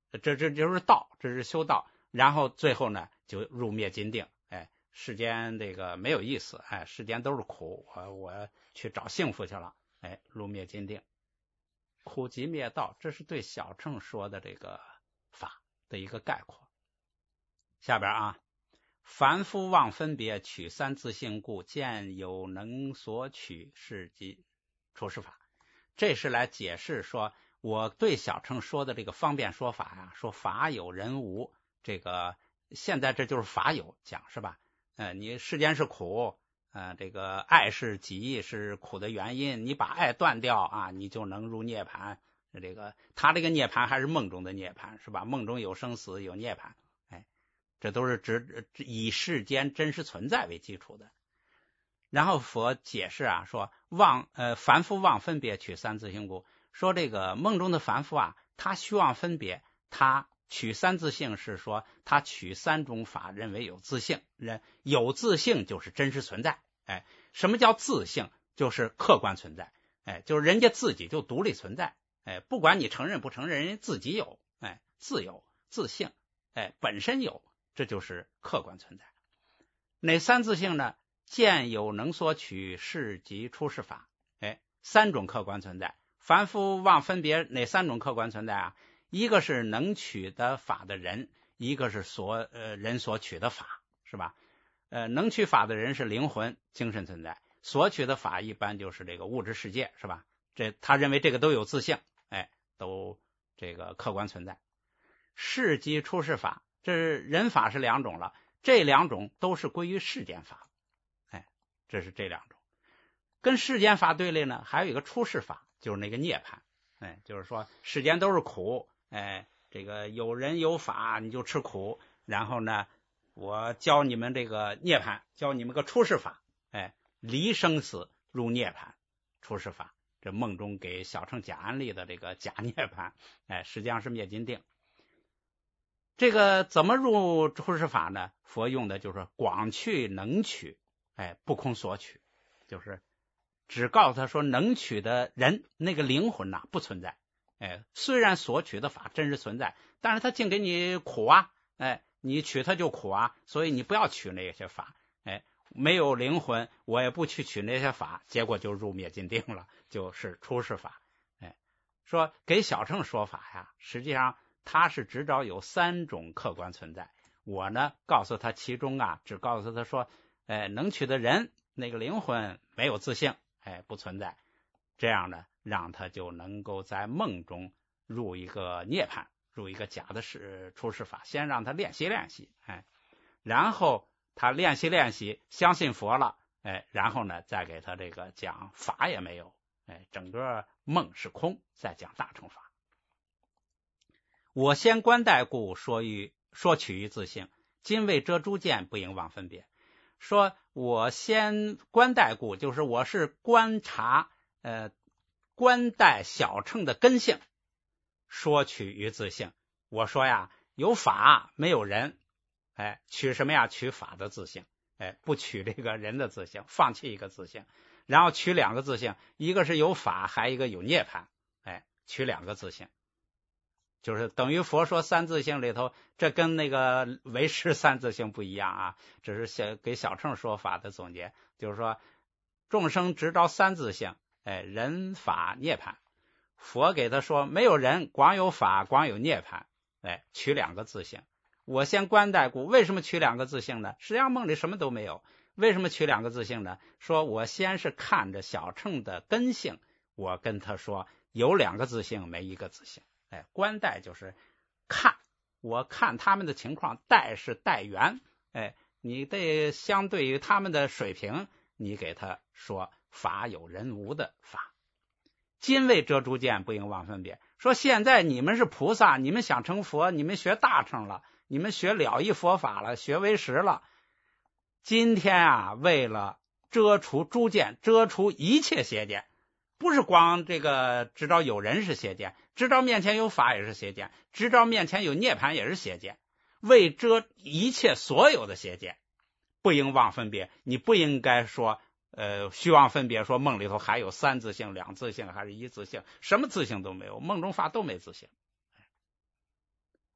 这这就是道，这是修道。然后最后呢，就入灭尽定。哎，世间这个没有意思，哎，世间都是苦，我我去找幸福去了。哎，入灭尽定，苦集灭道，这是对小乘说的这个法的一个概括。下边啊，凡夫妄分别，取三自性故，见有能所取，是即出世法。这是来解释说我对小乘说的这个方便说法呀、啊，说法有人无，这个现在这就是法有讲是吧？呃，你世间是苦，呃，这个爱是集，是苦的原因，你把爱断掉啊，你就能入涅槃。这个他这个涅槃还是梦中的涅槃是吧？梦中有生死，有涅槃，哎，这都是指以世间真实存在为基础的。然后佛解释啊，说妄呃凡夫妄分别，取三自性故。说这个梦中的凡夫啊，他虚妄分别，他取三自性是说他取三种法认为有自性，人有自性就是真实存在。哎，什么叫自性？就是客观存在。哎，就是人家自己就独立存在。哎，不管你承认不承认，人家自己有，哎，自有自性，哎，本身有，这就是客观存在。哪三自性呢？见有能所取，是即出世法。哎，三种客观存在。凡夫妄分别哪三种客观存在啊？一个是能取的法的人，一个是所呃人所取的法，是吧？呃，能取法的人是灵魂精神存在，所取的法一般就是这个物质世界，是吧？这他认为这个都有自性，哎，都这个客观存在。是即出世法，这是人法是两种了，这两种都是归于世间法，哎，这是这两种。跟世间法对立呢，还有一个出世法，就是那个涅槃，哎，就是说世间都是苦，哎，这个有人有法你就吃苦，然后呢，我教你们这个涅槃，教你们个出世法，哎，离生死入涅槃，出世法。这梦中给小乘讲安利的这个假涅槃，哎，实际上是灭尽定。这个怎么入出世法呢？佛用的就是广去能取，哎，不空所取，就是只告诉他说能取的人那个灵魂呐、啊、不存在，哎，虽然所取的法真实存在，但是他净给你苦啊，哎，你取他就苦啊，所以你不要取那些法，哎，没有灵魂我也不去取那些法，结果就入灭尽定了，就是出世法。哎，说给小乘说法呀，实际上他是只找有三种客观存在，我呢告诉他其中啊，只告诉他说，哎，能取的人那个灵魂没有自性，哎，不存在，这样呢，让他就能够在梦中入一个涅槃，入一个假的是出世法，先让他练习练习，哎，然后他练习练习，相信佛了，哎，然后呢，再给他这个讲法也没有，哎，整个梦是空，再讲大乘法。我先观待故，说于说取于自性，今为遮诸见，不应妄分别。说我先观待故，就是我是观察呃观待小乘的根性，说取于自性。我说呀，有法没有人，哎，取什么呀？取法的自性，哎，不取这个人的自性，放弃一个自性，然后取两个自性，一个是有法，还一个有涅槃，哎，取两个自性。就是等于佛说三自性里头，这跟那个唯识三自性不一样啊，只是小给小乘说法的总结，就是说众生直着三自性，哎，人法涅槃。佛给他说没有人，光有法，光有涅槃，哎，取两个自性。我先观待故，为什么取两个自性呢？实际上梦里什么都没有，为什么取两个自性呢？说我先是看着小乘的根性，我跟他说有两个自性，没一个自性。哎，观待就是看，我看他们的情况，待是待缘，哎，你得相对于他们的水平，你给他说法有人无的法。今为遮诸见，不应妄分别。说现在你们是菩萨，你们想成佛，你们学大乘了，你们学了义佛法了，学唯识了。今天啊，为了遮除诸见，遮除一切邪见，不是光这个知道有人是邪见，知道面前有法也是邪见，知道面前有涅槃也是邪见，为遮一切所有的邪见，不应妄分别。你不应该说呃虚妄分别，说梦里头还有三自性、两自性还是一自性，什么自性都没有，梦中法都没自性。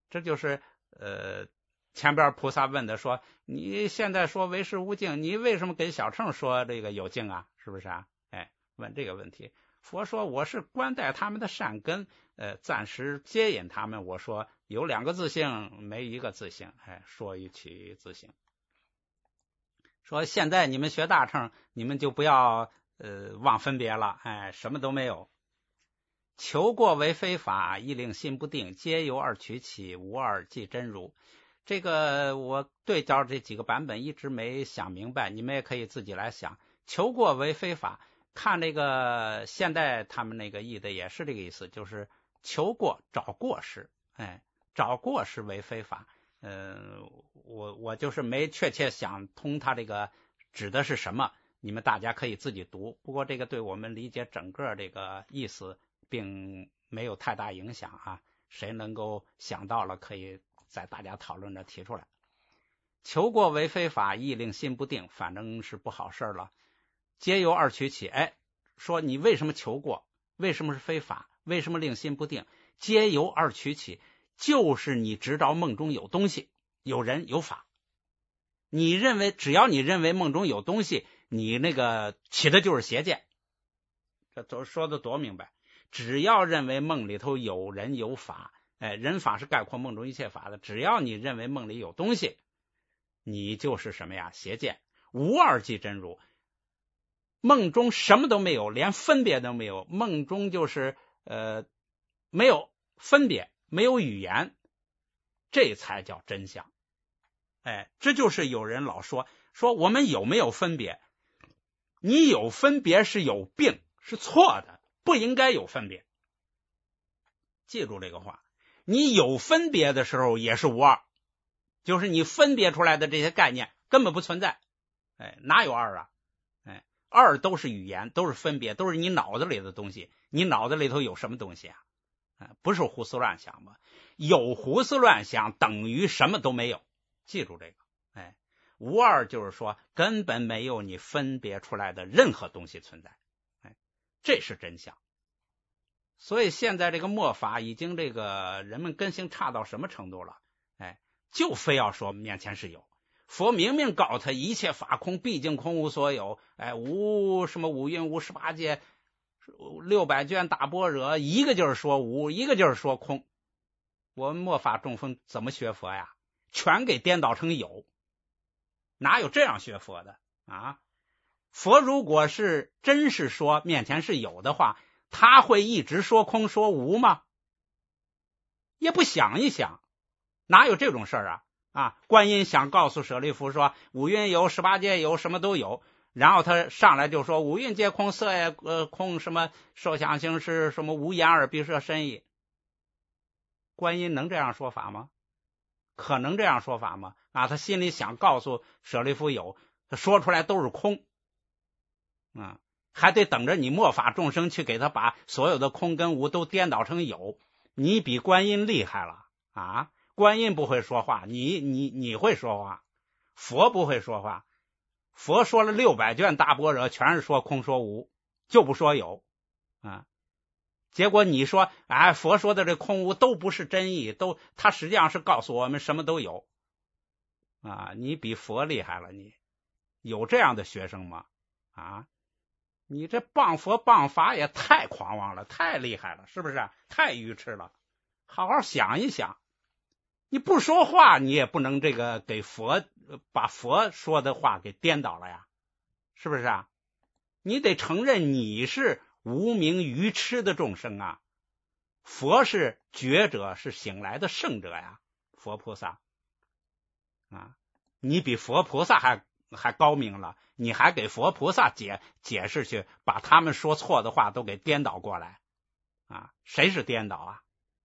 这就是呃前边菩萨问的说，你现在说为师无境，你为什么给小乘说这个有境啊？是不是啊？哎，问这个问题。佛说我是观待他们的善根，呃，暂时接引他们。我说有两个自性，没一个自性，哎，说一起自性。说现在你们学大乘，你们就不要呃妄分别了，哎，什么都没有。求过为非法，亦令心不定，皆由二取起，无二即真如。这个我对照这几个版本一直没想明白，你们也可以自己来想。求过为非法，看这个现代他们那个译的也是这个意思，就是求过找过失，哎，找过失为非法。嗯，我我就是没确切想通他这个指的是什么，你们大家可以自己读。不过这个对我们理解整个这个意思并没有太大影响啊。谁能够想到了，可以在大家讨论着提出来。求过为非法，亦令心不定，反正是不好事了。皆由二取起，哎，说你为什么求过？为什么是非法？为什么令心不定？皆由二取起，就是你知道梦中有东西，有人有法。你认为只要你认为梦中有东西，你那个起的就是邪见。这都说的多明白。只要认为梦里头有人有法，哎，人法是概括梦中一切法的，只要你认为梦里有东西，你就是什么呀？邪见。无二即真如。梦中什么都没有，连分别都没有，梦中就是呃没有分别，没有语言，这才叫真相。哎，这就是有人老说说我们有没有分别？你有分别是有病，是错的，不应该有分别。记住这个话，你有分别的时候也是无二，就是你分别出来的这些概念根本不存在。哎，哪有二啊？哎，二都是语言，都是分别，都是你脑子里的东西。你脑子里头有什么东西啊？哎，不是胡思乱想吗？有胡思乱想等于什么都没有。记住这个。哎，无二就是说根本没有你分别出来的任何东西存在。哎，这是真相。所以现在这个末法已经这个人们根性差到什么程度了？哎，就非要说面前是有。佛明明告他一切法空，毕竟空无所有。哎，无什么五蕴无十八界六百卷大般若，一个就是说无，一个就是说空。我们末法众生怎么学佛呀？全给颠倒成有。哪有这样学佛的啊？佛如果是真是说面前是有的话，他会一直说空说无吗？也不想一想，哪有这种事儿啊？啊，观音想告诉舍利弗说五蕴有，十八界有，什么都有，然后他上来就说五蕴皆空，色也呃空，什么受想行识，什么无眼耳鼻舌身意。观音能这样说法吗？可能这样说法吗？啊，他心里想告诉舍利弗有，他说出来都是空。啊，还得等着你末法众生去给他把所有的空跟无都颠倒成有。你比观音厉害了啊！观音不会说话，你你你会说话，佛不会说话。佛说了六百卷大般若，全是说空说无，就不说有啊。结果你说，哎，佛说的这空无都不是真意，都他实际上是告诉我们什么都有啊。你比佛厉害了，你有这样的学生吗？啊，你这谤佛谤法也太狂妄了，太厉害了，是不是？太愚痴了。好好想一想，你不说话，你也不能这个给佛把佛说的话给颠倒了呀，是不是啊？你得承认你是无明愚痴的众生啊，佛是觉者，是醒来的圣者呀，佛菩萨啊，你比佛菩萨还还高明了，你还给佛菩萨解解释去，把他们说错的话都给颠倒过来啊？谁是颠倒啊？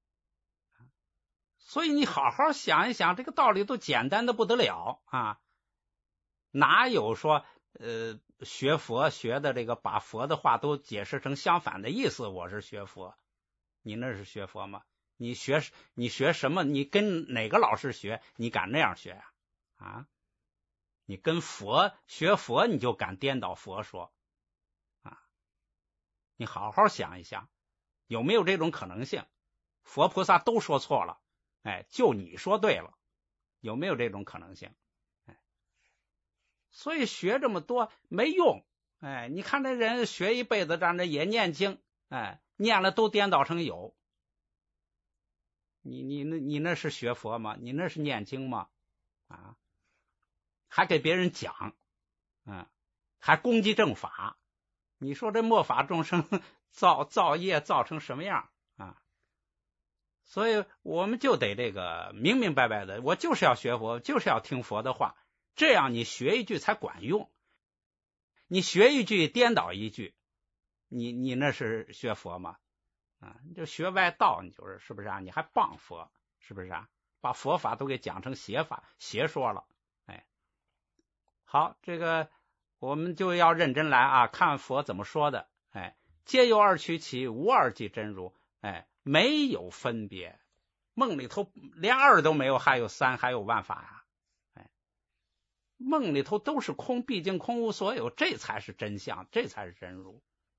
所以你好好想一想，这个道理都简单的不得了啊！哪有说呃学佛学的这个把佛的话都解释成相反的意思？我是学佛，你那是学佛吗？你学你学什么？你跟哪个老师学？你敢那样学呀？啊？你跟佛学佛，你就敢颠倒佛说啊？你好好想一想，有没有这种可能性？佛菩萨都说错了， 哎，就你说对了，有没有这种可能性？哎，所以学这么多没用。哎，你看这人学一辈子，让这也念经，哎，念了都颠倒成有。你你那你那是学佛吗？你那是念经吗？啊，还给别人讲，嗯，还攻击正法。你说这末法众生造造业造成什么样啊？所以我们就得这个明明白白的，我就是要学佛，就是要听佛的话，这样你学一句才管用。你学一句颠倒一句，你你那是学佛吗？啊，你就学外道，你就是是不是啊？你还谤佛，是不是啊？把佛法都给讲成邪法邪说了。哎，好，这个我们就要认真来啊，看佛怎么说的。哎，皆由二取起，无二即真如。哎，没有分别，梦里头连二都没有，还有三，还有万法呀、啊。哎，梦里头都是空，毕竟空无所有，这才是真相，这才是真如。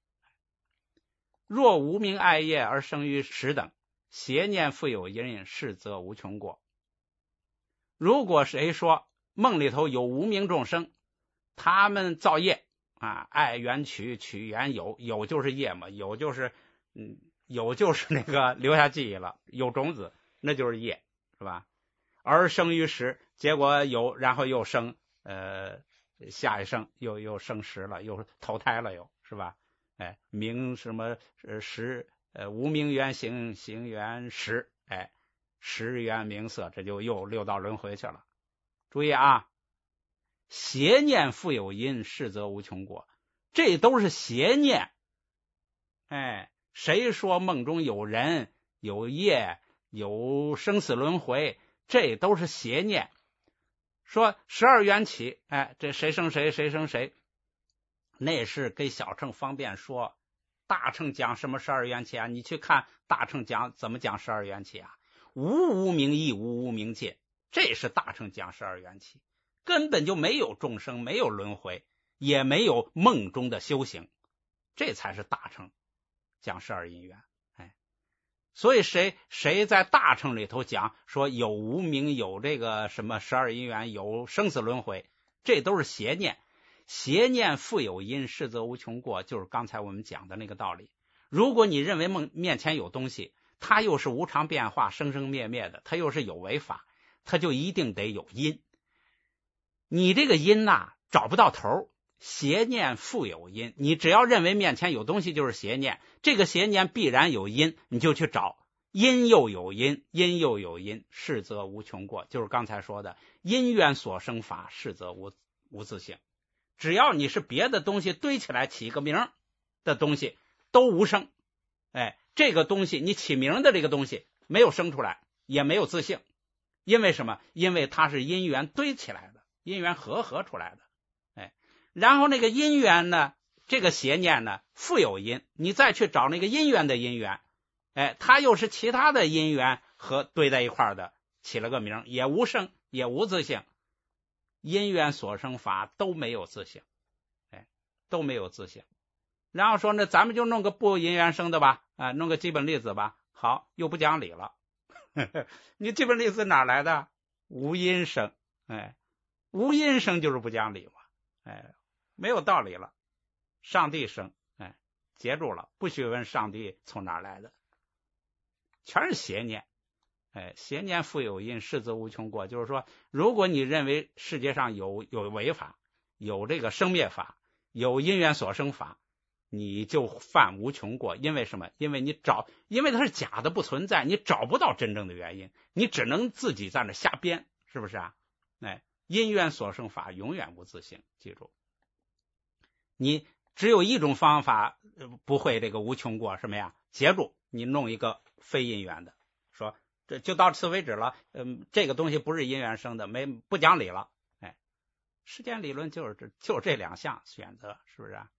若无明爱业而生于实等，邪念复有因，是则无穷过。如果谁说梦里头有无明众生，他们造业啊，爱缘取，取缘有，有就是业嘛，有就是嗯，有就是那个留下记忆了，有种子，那就是业，是吧？而生于实，结果有，然后又生，呃，下一生又又生实了，又投胎了，又是吧？哎，明什么呃实呃无明缘行，行缘实，哎，实缘明色，这就又六道轮回去了。注意啊，邪念复有因，是则无穷过，这都是邪念。哎，谁说梦中有人有业有生死轮回，这都是邪念。说十二缘起，哎，这谁生谁谁生谁，那是给小乘方便说，大乘讲什么十二缘起啊？你去看大乘讲怎么讲十二缘起啊？无无明亦无无明尽，这是大乘讲十二缘起，根本就没有众生，没有轮回，也没有梦中的修行，这才是大乘讲十二因缘。哎，所以谁谁在大乘里头讲说有无明，有这个什么十二因缘，有生死轮回，这都是邪念。邪念复有因，是则无穷过，就是刚才我们讲的那个道理。如果你认为梦面前有东西，它又是无常变化，生生灭灭的，它又是有为法，它就一定得有因。你这个因呐、啊、找不到头，邪念复有因，你只要认为面前有东西就是邪念，这个邪念必然有因，你就去找，因又有因，因又有因，是则无穷过，就是刚才说的因缘所生法，是则无无自性。只要你是别的东西堆起来起个名的东西都无生，哎，这个东西你起名的这个东西没有生出来，也没有自性，因为什么？因为它是因缘堆起来的，因缘合合出来的。哎，然后那个因缘呢，这个邪念呢复有因，你再去找那个因缘的因缘，哎，它又是其他的因缘和堆在一块的，起了个名，也无生也无自性。因缘所生法都没有自性，哎，都没有自性。然后说呢，咱们就弄个不因缘生的吧，啊，弄个基本粒子吧。好，又不讲理了。你基本粒子哪来的？无因生，哎，无因生就是不讲理嘛，哎，没有道理了。上帝生，哎，截住了，不许问上帝从哪来的，全是邪念。哎，邪念复有因，是则无穷过。就是说，如果你认为世界上有有违法，有这个生灭法，有因缘所生法，你就犯无穷过。因为什么？因为你找，因为它是假的，不存在，你找不到真正的原因，你只能自己在那瞎编，是不是啊？哎，因缘所生法永远无自性，记住，你只有一种方法不会这个无穷过，什么呀？截住，你弄一个非因缘的，说。这就到此为止了，嗯，这个东西不是因缘生的，没不讲理了，哎，世间理论就是这就是这两项选择，是不是啊？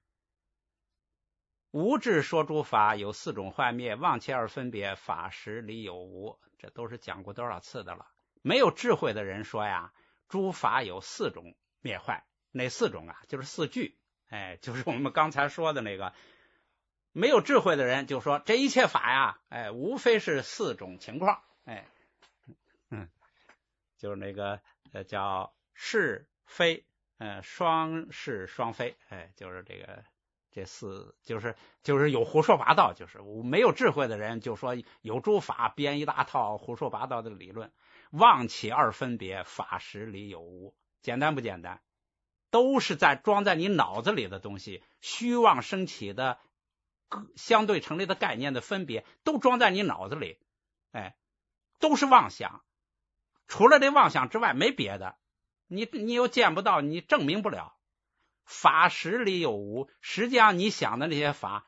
无智说诸法有四种坏灭，妄其而分别，法实理有无，这都是讲过多少次的了。没有智慧的人说呀，诸法有四种灭坏，哪四种啊？就是四句，哎，就是我们刚才说的那个。没有智慧的人就说这一切法呀，哎，无非是四种情况，哎， 就是那个呃叫是非，呃双是双非，哎，就是这个这四，就是就是有胡说八道，就是没有智慧的人就说有诸法编一大套胡说八道的理论，妄起二分别，法实里有无，简单不简单？都是在装在你脑子里的东西，虚妄升起的相对成立的概念的分别，都装在你脑子里，哎，都是妄想。除了这妄想之外，没别的。你你又见不到，你证明不了。法实里有无，实际上你想的那些法，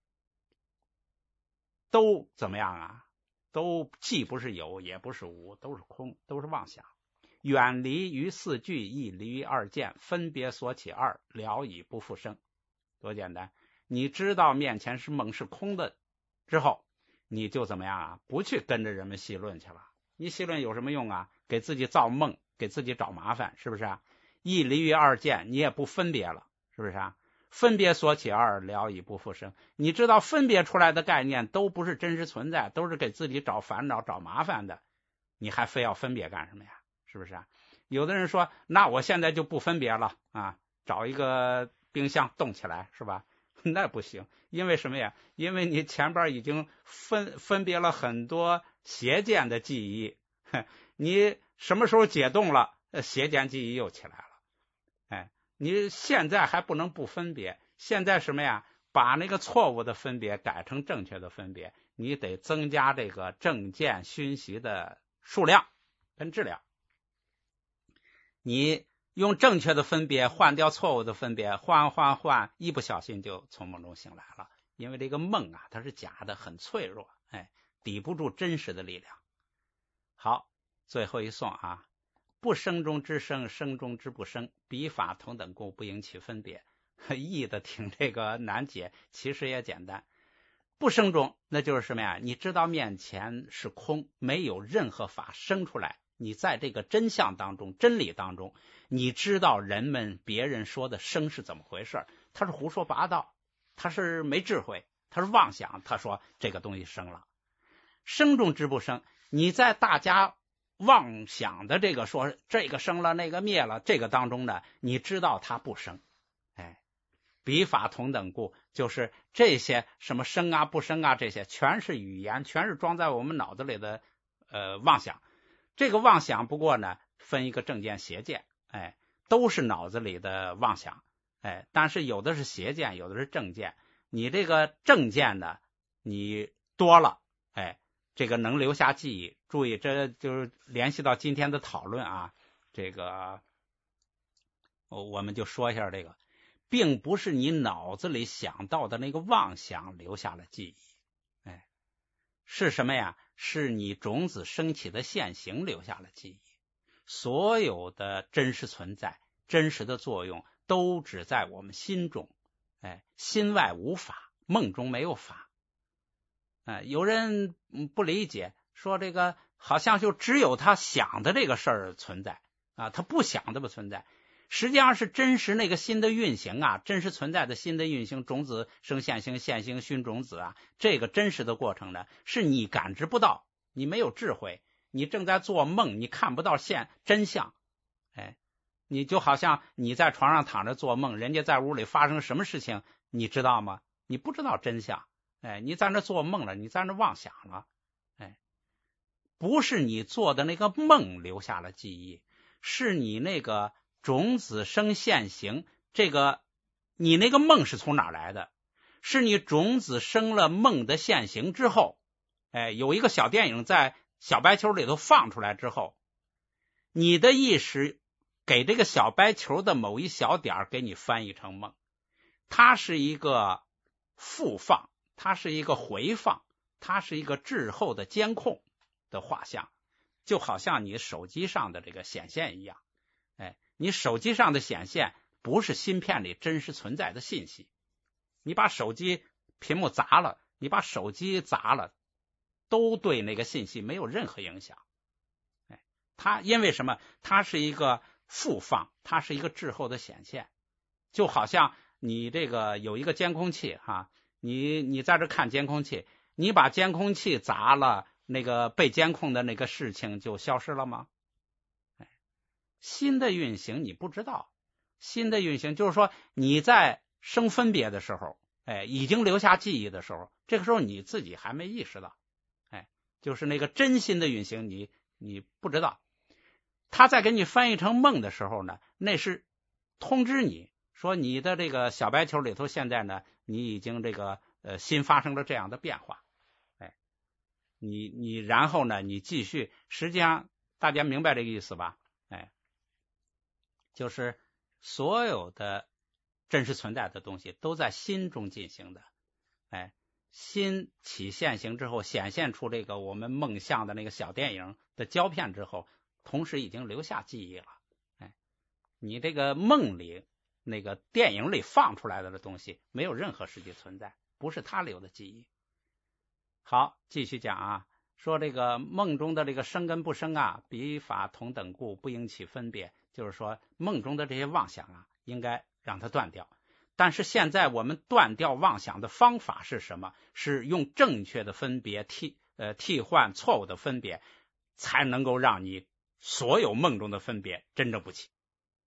都怎么样啊？都既不是有，也不是无，都是空，都是妄想。远离于四句，亦离于二见，分别所起二，了以不复生。多简单！你知道面前是梦是空的之后，你就怎么样啊？不去跟着人们戏论去了。你戏论有什么用啊？给自己造梦，给自己找麻烦，是不是啊？亦离于二见，你也不分别了，是不是啊？分别所起二，了以不复生。你知道分别出来的概念都不是真实存在，都是给自己找烦恼、找麻烦的，你还非要分别干什么呀？是不是啊？有的人说，那我现在就不分别了啊，找一个冰箱冻起来，是吧？那不行，因为什么呀？因为你前边已经分分别了很多邪见的记忆，你什么时候解冻了，邪见记忆又起来了。哎，你现在还不能不分别，现在什么呀？把那个错误的分别改成正确的分别，你得增加这个正见熏习的数量跟质量。你用正确的分别换掉错误的分别，换换换，一不小心就从梦中醒来了。因为这个梦啊，它是假的，很脆弱，哎，抵不住真实的力量。好，最后一颂啊，不生中之生，生中之不生，彼法同等故，不应起分别。译的挺这个难解，其实也简单。不生中，那就是什么呀？你知道面前是空，没有任何法生出来。你在这个真相当中，真理当中，你知道人们别人说的生是怎么回事，他是胡说八道，他是没智慧，他是妄想，他说这个东西生了。生中之不生，你在大家妄想的这个说这个生了那个灭了这个当中呢，你知道它不生。哎，彼法同等故，就是这些什么生啊不生啊，这些全是语言，全是装在我们脑子里的呃妄想。这个妄想不过呢，分一个正见邪见，哎，都是脑子里的妄想，哎，但是有的是邪见，有的是正见。你这个正见呢，你多了，哎，这个能留下记忆。注意，这就是联系到今天的讨论啊。这个我们就说一下这个，并不是你脑子里想到的那个妄想留下了记忆，哎，是什么呀？是你种子升起的现行留下了记忆。所有的真实存在、真实的作用，都只在我们心中。哎，心外无法，梦中没有法。哎，有人不理解，说这个好像就只有他想的这个事儿存在啊，他不想的不存在。实际上是真实那个心的运行啊，真实存在的心的运行，种子生现行，现行熏种子啊，这个真实的过程呢，是你感知不到，你没有智慧，你正在做梦，你看不到现真相。哎，你就好像你在床上躺着做梦，人家在屋里发生什么事情，你知道吗？你不知道真相。哎，你在那做梦了，你在那妄想了。哎，不是你做的那个梦留下了记忆，是你那个种子生现行，这个你那个梦是从哪儿来的？是你种子生了梦的现行之后，哎，有一个小电影在小白球里头放出来之后，你的意识给这个小白球的某一小点给你翻译成梦，它是一个复放，它是一个回放，它是一个滞后的监控的画像，就好像你手机上的这个显现一样。哎，你手机上的显现不是芯片里真实存在的信息，你把手机屏幕砸了，你把手机砸了，都对那个信息没有任何影响。哎，它因为什么？它是一个复放，它是一个滞后的显现，就好像你这个有一个监控器哈，你你在这看监控器，你把监控器砸了，那个被监控的那个事情就消失了吗？ 心的运行你不知道，心的运行就是说你在生分别的时候，哎，已经留下记忆的时候，这个时候你自己还没意识到，哎，就是那个真心的运行，你你不知道。他在给你翻译成梦的时候呢，那是通知你说你的这个小白球里头现在呢，你已经这个呃心发生了这样的变化，哎，你你然后呢，你继续，实际上大家明白这个意思吧？哎，就是所有的真实存在的东西都在心中进行的，哎，心起现行之后，显现出这个我们梦象的那个小电影的胶片之后，同时已经留下记忆了，哎，你这个梦里那个电影里放出来的东西没有任何实际存在，不是他留的记忆。好，继续讲啊，说这个梦中的这个生跟不生啊，彼法同等故，不应起分别，就是说梦中的这些妄想啊，应该让它断掉。但是现在我们断掉妄想的方法是什么？是用正确的分别替呃替换错误的分别，才能够让你所有梦中的分别真正不起。